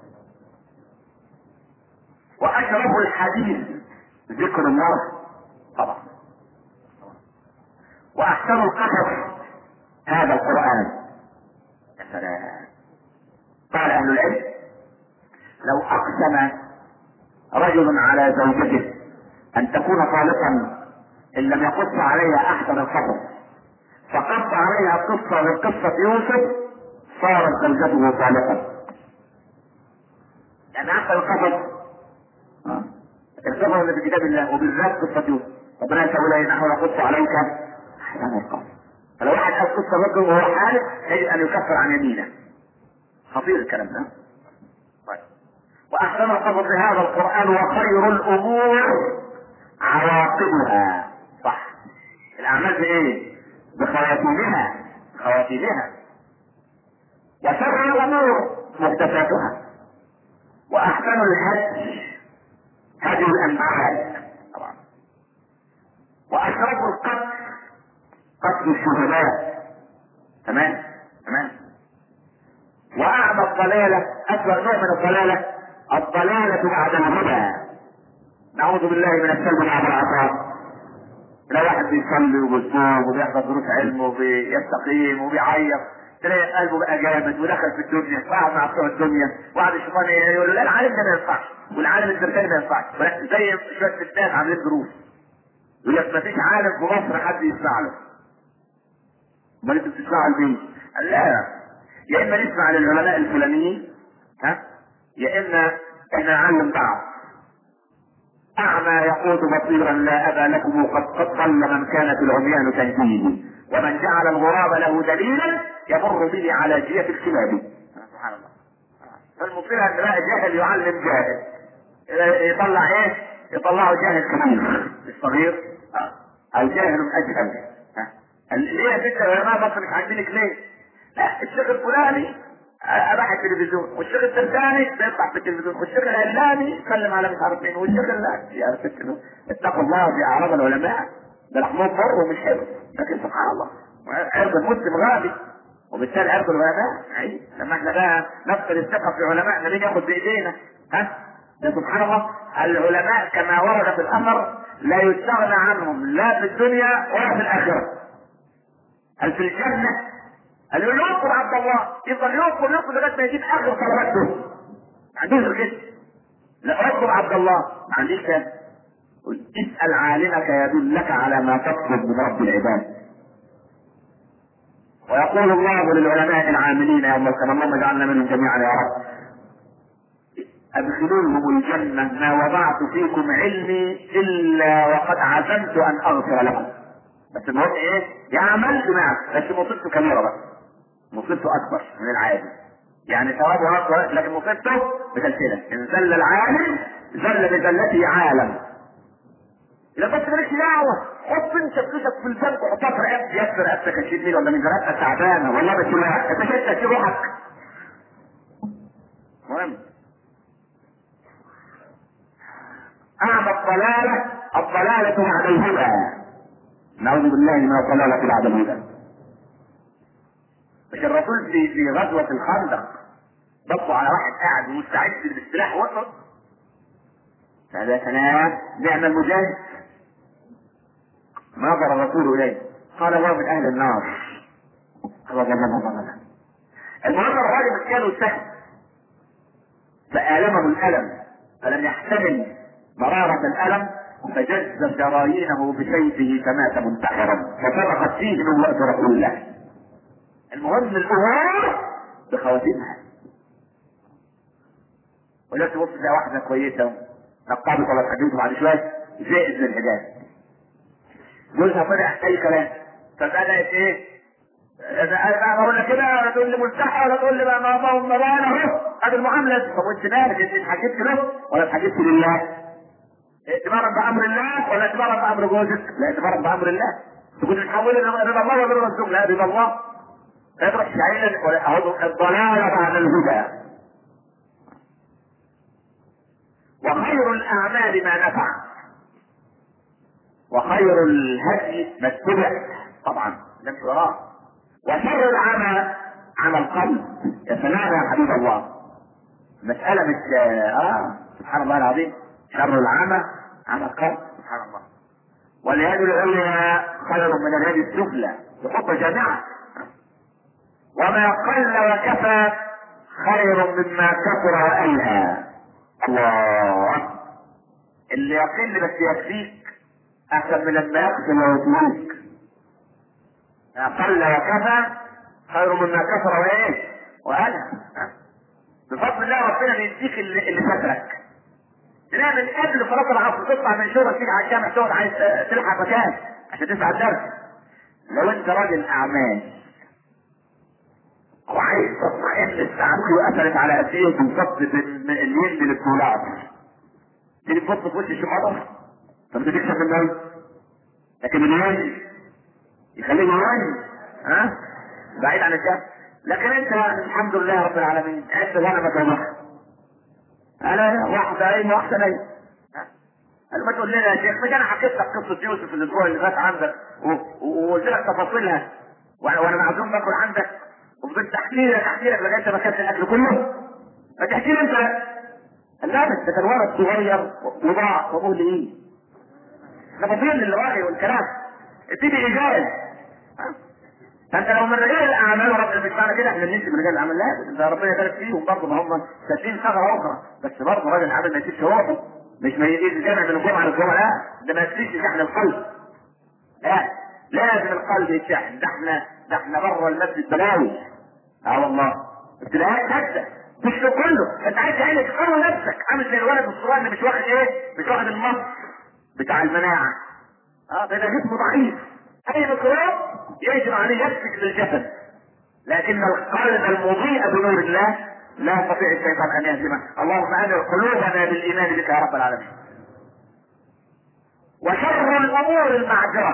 واشرف الحديث ذكر الله طبعا. واحسن القصص هذا القرآن. يا سلام. قال اهل العلم لو اقسم رجل على زوجته ان تكون طالقا ان لم يقص عليها احسن القصص فقص عليها قصه من قصه يوسف صارت زوجته طالقا. يعني احسن القصص القصص اللي في كتاب الله وبالذات قصه يوسف ربنا يقول نحن نقص عليك احسن القصص. فلو واحد قال قصه رجل وهو حالف يجب ان يكفر عن يمينه. خطير الكلام ده. طيب واحسن القصص هذا القرآن وخير الامور عواقبها. صح الاعمال بايه؟ بخواتيمها خواتيمها. وشر الامور محدثاتها. واحسن الهدي هدي الانبياء طبعا. واشرف القتل قتل الشهداء. تمام تمام. واعمى الضلالة اسوأ نوع من الضلالة الضلالة بعد الهدى. نعوذ بالله من السلب بعد العطاء. لا واحد بيصلي وبيصوم وبيحضر دروس علم وبيستقيم وبيعيط تلاقي قلبه بقى جامد ودخل في الدنيا وقعد مع بتوع الدنيا وقعد الشيطان يقول له لا العالم ده ما ينفعش والعالم التركاني ما ينفعش. زي شويه ستات عاملين دروس يقول لك ما فيش عالم في مصر حد يسمع له. امال انتوا بتسمعوا لمين؟ قال لا يا اما نسمع للعلماء الفلانيين ها يا اما احنا نعلم بعض. اعمى يقود بصيرا لا ابا لكم قد قد ضل من كانت العميان تهديه ومن جعل الغراب له دليلا يمر به على جية الكلاب. سبحان الله. فالمصير ان بقى جاهل يعلم جاهل يطلع ايه؟ يطلعه جاهل كبير الصغير. الجاهل اجهل. ليه يا ست العلماء مصر مش عاجبينك ليه؟ لا الشيخ الفلاني اباح التلفزيون والشيخ التركاني بيطلع في التلفزيون والشيخ العلاني يتكلم على مش عارف مين والشيخ العلاني يا ست اتقوا الله في اعراض العلماء. ده لحمهم بر ومش حلو لكن سبحان الله عرض المسلم غالي وبالتالي عرض العلماء عيب. لما احنا بقى نفقد الثقه في علمائنا مين ياخد بايدينا؟ ها؟ سبحان الله العلماء كما ورد في الاثر لا يستغنى عنهم لا في الدنيا ولا في الاخره. هل في الجنه قال له ينقر عبد الله يفضل ينقر ينقر لغايه ما يجيب اخر طلباته. ما عندوش كده. لا اطلب عبد الله ما عنديش كده. اسال عالمك يدلك على ما تطلب من رب العباد. ويقول الله للعلماء العاملين يوم القيامه اللهم اجعلنا منهم جميعا يا رب ادخلوهم الجنه ما وضعت فيكم علمي الا وقد عزمت ان اغفر لكم. بس المهم ايه؟ يعمل دماغ بس مصيبته كبيره بقى. مصيبته اكبر من العادي. يعني ثوابه اكبر لكن مصيبته بتلسله. ان زل العالم زل بزلته عالم. اذا كنت مالكش دعوه حط انت فلوسك في البنك وحطها في رقبتك يكسر رقبتك عشرين ميل ولا من رقبتك تعبانه والله بس انت شايف في روحك. مهم. اعمى الضلاله الضلاله بعد الهدى. نعوذ بالله من الضلاله بعد الهدى. مش الرسول في في غزوه الخندق بصوا على واحد قاعد مستعد بالسلاح وسط هذا كلام نعم المجاهد. نظر الرسول اليه قال هو من اهل النار. الله جل وعلا. المهم الراجل كانوا سهل فآلمه الألم فلم يحتمل مرارة الألم فجز جرايينه بسيفه فمات منتحرا فسبقت فيه من وقت رسول الله. المهم الأمور بخواتيمها. ولا تبص تلاقي واحده كويسه نقابت ولا اتحجبت بعد شويه زائد من الحجاب، جوزها طلع اي كلام، فبدات ايه؟ انا بقول لك كده ولا تقول لي ملتحى ولا تقول لي بقى ما ما ما انا اهو ادي المعامله. طب وانت مالك؟ انت اتحجبت له ولا اتحجبت لله؟ اعتبارا بامر الله ولا اعتبارا بامر جوزك؟ لا اعتبارا بامر الله. تكون تحول رضا الله ولا رضا الزوج؟ لا رضا الله. اطرح شعيرا ولا الضلاله بعد الهدى. وخير الاعمال ما نفع، وخير الهدي ما اتبع، طبعا نمشي وراه. وشر العمى عمى القلب. يا سلام يا حبيب الله، مسألة مش اه سبحان الله العظيم. شر العمى عمى القلب، سبحان الله. واليد العليا خير من اليد السفلى، بحب جامعة. وما قل وكفى خير مما كثر وألهى. الله، اللي يقل بس يكفيك احسن من لما يقتل ويطلق. قل وكفى خير مما كثر وايه وألهى. بفضل الله ربنا بيديك اللي, اللي فاتك. تلاقي من قبل صلاة العصر تطلع من شغلك تيجي على الجامع تقعد عايز تلحق مكان عشان تسعى الدرس. لو انت راجل اعمال وعايز تطمئن الساعة وقفلت على قد ايه بالظبط الين للدولار، تيجي تبص في وش الشمال فانت تكسب الناس، لكن الين يخليه يوين ها بعيد عن الشمس. لكن انت الحمد لله رب العالمين انت غنمك وضحك. انا واحده ايه واحده نايم. قال ما تقول لنا يا شيخ، مش انا حكيت لك قصه يوسف الاسبوع اللي فات عندك وقلت لك تفاصيلها وانا معزوم باكل عندك وفضلت احكي لك احكي لك لغايه ما كانت الاكل كله؟ ما تحكي لي انت. لا بس ده كان ولد صغير وضاع وابوه ليه؟ تفاصيل للراجل والكلام اديني اجابه. فانت لو من رجال الاعمال ورب مش معنى كده احنا نمشي من رجال الاعمال، لا ده ربنا يبارك فيهم برضه، ما هم سادين ثغره اخرى، بس برضه راجل العمل ما يسيبش روحه، مش ما يجيش الجامع من الجمعه للجمعه، لا ده ما يسيبش شحن القلب. لا لازم القلب يتشحن. ده احنا ده احنا بره المسجد بلاوي. اه والله ابتلاءات هكذا مش كله. انت عايز عينك تقوي نفسك عامل زي الولد الصغير اللي مش واخد ايه؟ مش واخد المص بتاع المناعه. اه ده جسمه ضعيف، اي ميكروب يجب عليه يسفك للجسد، لكن القلب المضيء بنور الله لا يستطيع الشيطان ان يهزمه. اللهم انر قلوبنا بالايمان بك يا رب العالمين. وشر الامور المعذره.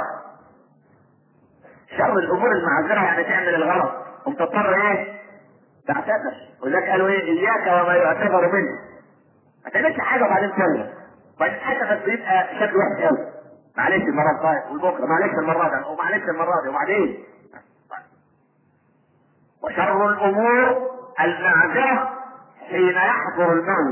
شر الامور المعذره يعني تعمل الغلط ومتضطر ايه؟ تعتذر. ولذلك قالوا ايه؟ اياك وما يعتذر منه. ما تعملش حاجه وبعدين تغلط، وبعدين حتى بيبقى شكل وحش قوي. معلش المره الجايه والبكره معلش المره دي ومعلش المره دي وبعدين. وشر الامور المعذره حين يحضر الموت.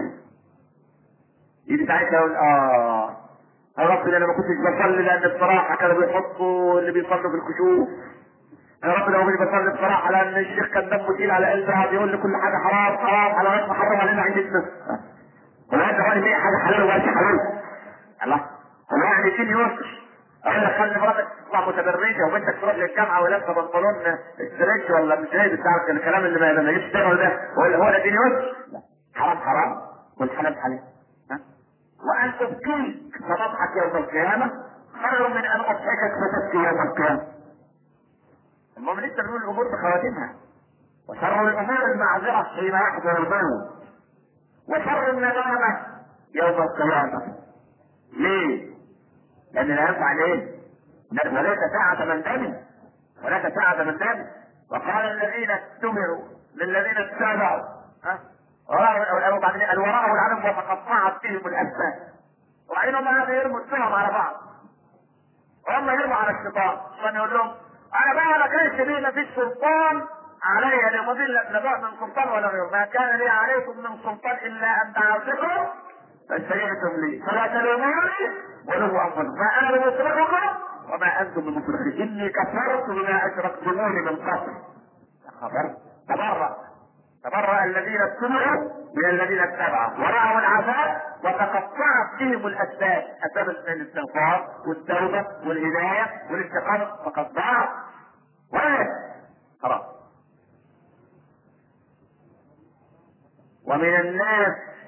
يجي ساعتها يقول اه يا رب انا ما كنتش بصلي لان بصراحه كانوا بيحطوا اللي بيصلوا في الكشوف. يا رب لو كنت بصلي بصراحه لان الشيخ كان دمه تقيل على قلبه بيقول لي كل حاجه حرام حرام على وجه محرم علينا عندنا. هو انت قال لي حاجه حلال ولا حلال؟ الله هو يعني فين يوسف؟ اقول لك خلي مراتك تطلع متبرجه وبنتك تروح للجامعه ولابسه بنطلون ستريتش ولا مش زي بتاع الكلام اللي ما يجيش تشتغل ده، ولا هو ده دين يوسف؟ حرام حرام والحلال حلال. ها؟ وان تبكيك فتضحك يوم القيامه خير من ان اضحكك فتبكي يوم القيامه. المهم لسه بنقول الامور بخواتمها. وشر الامور المعذره حين يحضر الموت. وشر الندامه يوم القيامه. ليه؟ لان لا ينفع ليه؟ وليس ساعة من دم وليس ساعة من دم. وقال الذين اتمروا للذين اتبعوا ها وبعدين الوراء والعالم وتقطعت فيهم الاسباب. وبعدين هم هذا يرموا السهم على بعض وهم يرموا على الشيطان عشان يقول لهم انا بقى ما كانش لي ما فيش سلطان علي لمضل لا من سلطان ولا غير، ما كان لي عليكم من سلطان الا ان دعوتكم فاستجبتم لي فلا تلوموني ولو انفسكم ما انا بمصرخكم وما انتم بمصرخي اني كفرت بما اشركتموني من قبل. خبر تبرأ تبرأ الذين اتبعوا من الذين اتبعوا ورأوا العذاب وتقطعت فيهم الاسباب، اسباب الاستغفار والتوبه والهدايه والاستقامه فقد ضاع ولا خلاص. ومن الناس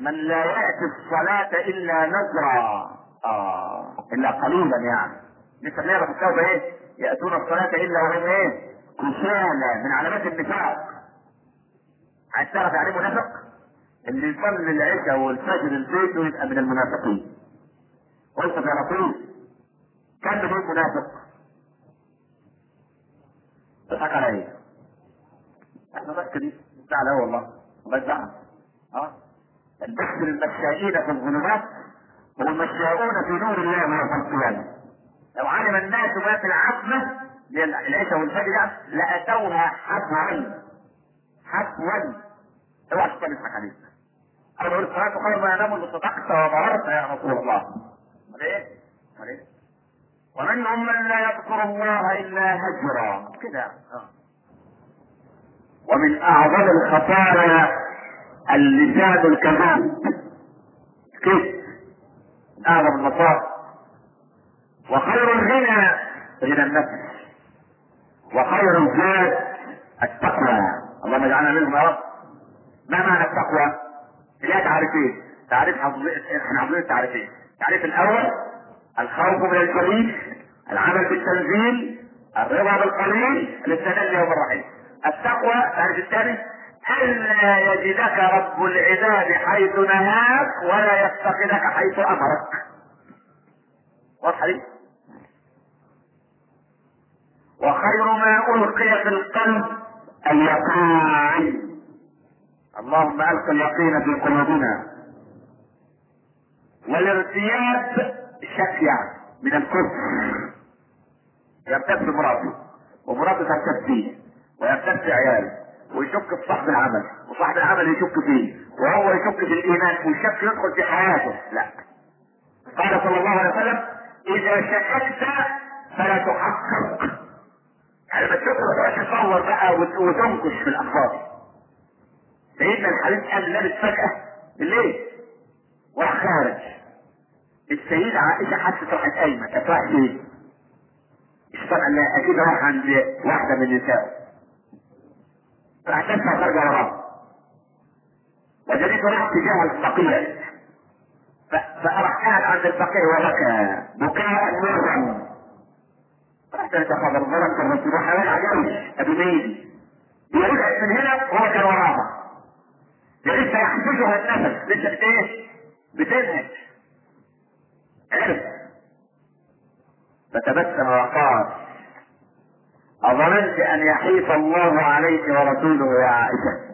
من لا يأتي الصلاة إلا نزرا، آه إلا قليلا يعني. نسميها في التوبة إيه؟ يأتون الصلاة إلا وهم إيه؟ كسالى، من علامات النفاق. عايز تعرف يعني منافق؟ اللي يصلي العشاء والفجر البيت ويبقى من المنافقين. قلت يا رسول كم من منافق؟ تضحك عليا. احنا بس دي بتاع لا والله بس بقى. اه البحث للمشائين في الظلمات والمشاؤون في نور الله يوم القيامة. لو علم الناس ما في العتمة للعشاء والفجر لأتوها حفوا حفوا. اوعى تضحك عليك. انا بقول الصلاة خير ما ينام وصدقت وبررت يا رسول الله. ليه؟ ليه؟ ومنهم من لا يذكر الله الا هجرا كده. ومن اعظم الخطايا اللسان الكذاب، كذب اعظم المصائب. وخير الغنى غنى النفس، وخير الزاد التقوى. اللهم اجعلنا منهم يا رب. ما معنى التقوى؟ ليها تعريفين، تعريف حافظين، احنا حافظين التعريفين. التعريف الاول الخوف من الجليل، العمل بالتنزيل، الرضا بالقليل، الاستدلال يوم الرحيل. التقوى التعريف الثاني الا يجدك رب العباد حيث نهاك ولا يفتقدك حيث امرك. واضحه دي؟ وخير ما القي في القلب اليقين. اللهم الق اليقين في قلوبنا. والارتياب شكيا من الكفر، يرتب في مراته ومراته ترتب فيه ويرتب في عياله ويشك في صاحب العمل وصاحب العمل يشك فيه وهو يشك في الايمان والشك يدخل في حياته. لا، قال صلى الله عليه وسلم اذا شككت فلا تحقق. يعني ما تشك ما تصور بقى وتنكش في الاخبار. سيدنا الحبيب قال لابس فجأة بالليل وراح خارج. السيدة عائشة حست راحت قايمة، كانت رايحة فين؟ الشيطان قال لها اكيد راح عند واحدة من نسائه. راح تدفع خارجة وراه. وجدته راح تجاه الفقير. فراح قاعد عند الفقير وبكى بكاء نورا. راح تتخذ الظلم الرسول راح راجع جوش ابو ميدي. يرجع من هنا وهو كان وراها. لسه يحبسها النفس، لسه ايه؟ بتنهج. عرف فتبسم وقال أظننت أن يحيف الله عليك ورسوله يا عائشة؟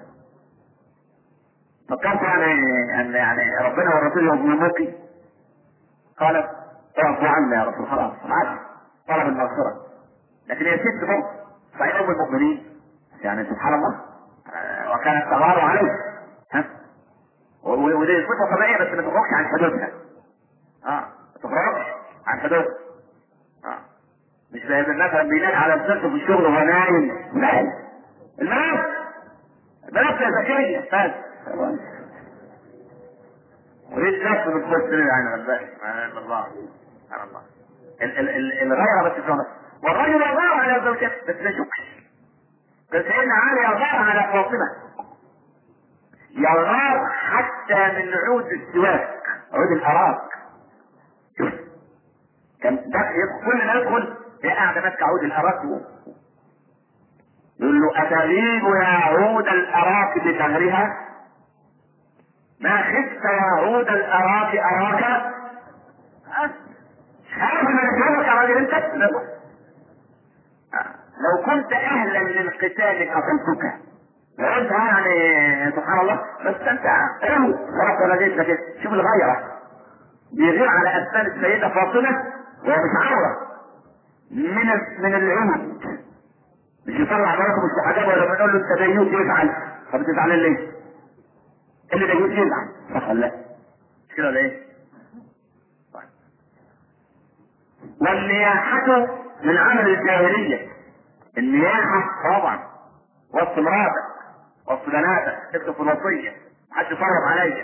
فكرت يعني أن يعني ربنا ورسوله يظلموك؟ قالت اعفوا عنا يا رسول خلاص عادي طلب المغفرة. لكن هي ست برضه صحيح أم المؤمنين يعني سبحان الله. آه وكانت تغار عليه ها ودي صفة طبيعية بس ما تخرجش عن حدودها. اه ما تخرجش عن حدودها. اه مش زي مثلا بينام على نفسه في الشغل وهو نايم. نايم المنام المنام يا زكية بس وليش نفسه بالفصل يعني غلبان سبحان الله سبحان الله. الغيرة بس سبحان الله. والرجل يغار على زوجته بس لا شكش. بس سيدنا علي يغار على فاطمة، يغار حتى من عود السواك عود الأراك. كان كل ما يدخل هي قاعدة ماسكة عود الأراك يقول له أتغيب يا عود الأراك بثغرها؟ ما خفت يا عود الأراك أراك؟ عارف ما نفهمك يا راجل انت؟ لو كنت أهلا للقتال قتلتك. لو انت يعني سبحان الله بس انت اهو خلاص ولا جيت لك. شوف الغيرة بيغير على أسنان السيدة فاطمة وهو مش عورة من من العود. مش يطلع براكم الشهداء ولا بنقول له انت ديوث يزعل. طب تزعل ليه؟ اللي ديوث يزعل صح ولا لا؟ مش كده ولا ايه؟ طيب. والنياحة من عمل الجاهلية. النياحة طبعا وسط مراتك وسط بناتك تكتب في الوصية محدش يفرض عليا.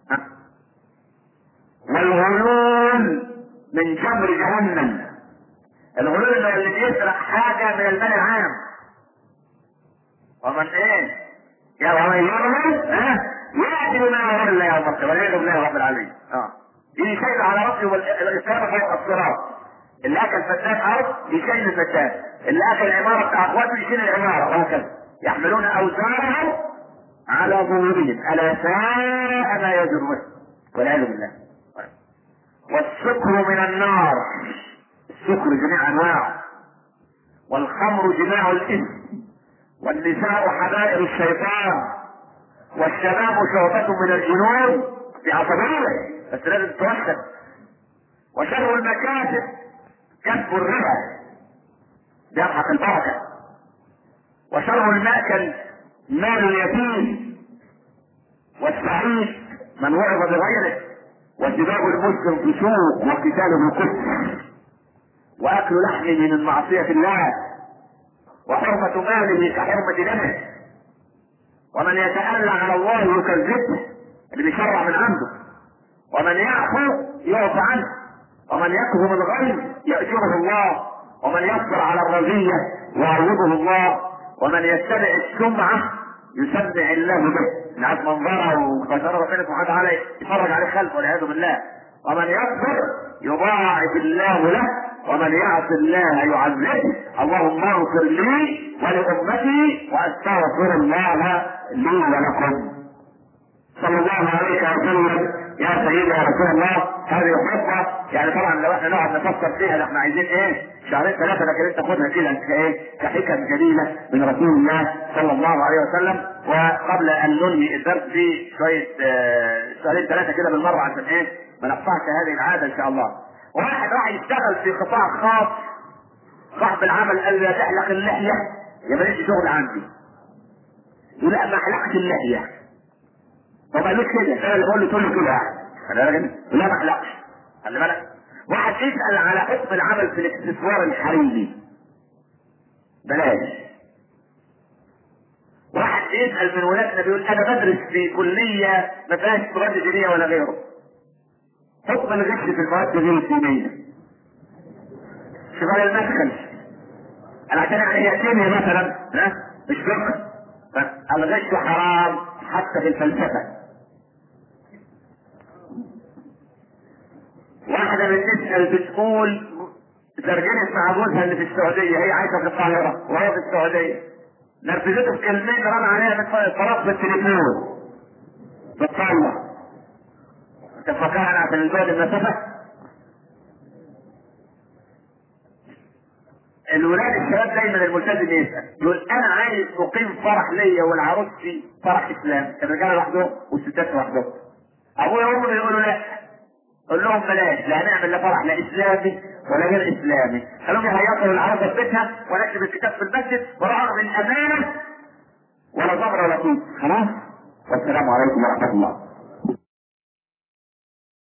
والغلول من جمر جهنم. الغلول اللي بيسرق حاجة من المال العام. ومن ايه؟ يا ومن يغلل ها يأتي بما يرى الله يوم القيامة والعياذ بالله رب العالمين. اه يجي شيء على رأسه والإسلام فوق الصراط. اللي أكل فتان أرض يشيل الفتان، اللي أكل عمارة بتاع أخواته يشيل العمارة، وهكذا يحملون أوزارهم على ظهورهم ألا ساء ما يزرون والعياذ بالله. والسكر من النار، السكر جميع أنواعه، والخمر جماع الإثم، والنساء حبائل الشيطان، والشباب شعبة من الجنون بعصبية بس لازم توحد. وشر المكاسب كسب الربا يمحق البركة، وشر المأكل مال اليتيم، والسعيد من وعظ بغيره، وسباب المسلم فسوق وقتاله كفر، واكل لحمه من معصية الله، وحرمة ماله كحرمة دمه، ومن يتألى على الله يكذبه اللي بيشرع من عنده، ومن يعفو يعفى عنه، ومن يكظم الغيظ يأجره الله، ومن يصبر على الرزية يعوضه الله، ومن يتبع السمعة يسمع الله به، نعرف منظره وقدر ربنا سبحانه وتعالى يفرج عليه خلقه والعياذ بالله. ومن يصبر يضاعف الله له، ومن يعص الله يعذبه. اللهم اغفر لي ولأمتي واستغفر الله لي ولكم. صلى الله عليه وسلم. يا سيدي يا رسول الله، هذه خطة يعني طبعا لو احنا نقعد نفكر فيها ده احنا عايزين ايه شهرين ثلاثة، لكن انت خدها كده كايه كحكم جليلة من رسول الله صلى الله عليه وسلم. وقبل ان ننهي الدرس في شوية اه شهرين ثلاثة كده بالمرة عشان ايه ما نقطعش هذه العادة ان شاء الله. واحد راح يشتغل في قطاع خاص، صاحب العمل قال له تحلق اللحية يا بلاش شغل عندي، يقول لا ما حلقت اللحية. طب قالوش كده، انا اللي بقول له تقول له كده انا راجل لا ما احلقش. خلي بالك واحد يسال على حكم العمل في الاكسسوار الحريمي بلاش. واحد يسال من ولادنا بيقول انا بدرس في كليه ما فيهاش مواد دينيه ولا غيره، حكم الغش في المواد غير الدينيه شغال المدخل انا عشان يعني هي كيمياء مثلا ها مش فقه، فالغش حرام حتى في الفلسفه. واحدة من تسأل بتقول ترجمت مع جوزها اللي في السعودية، هي عايشة في القاهرة وهي في السعودية، نرفزته في كلمين رن عليها من طرف بالتليفون بتطلع. انت فكرنا عشان البعد المسافة. الولاد الشباب دايما الملتزم يسأل يقول انا عايز اقيم فرح ليا والعروسي فرح اسلام، الرجال لوحدهم والستات لوحدهم. ابويا وامي يقولوا لا، قول لهم بلاش، لا هنعمل لا فرح لا اسلامي ولا غير اسلامي، خلوهم يهيصوا العروسه في بيتها ونكتب الكتاب في المسجد ورغم الامانه ولا ضمر ولا طول. خلاص والسلام عليكم ورحمه الله.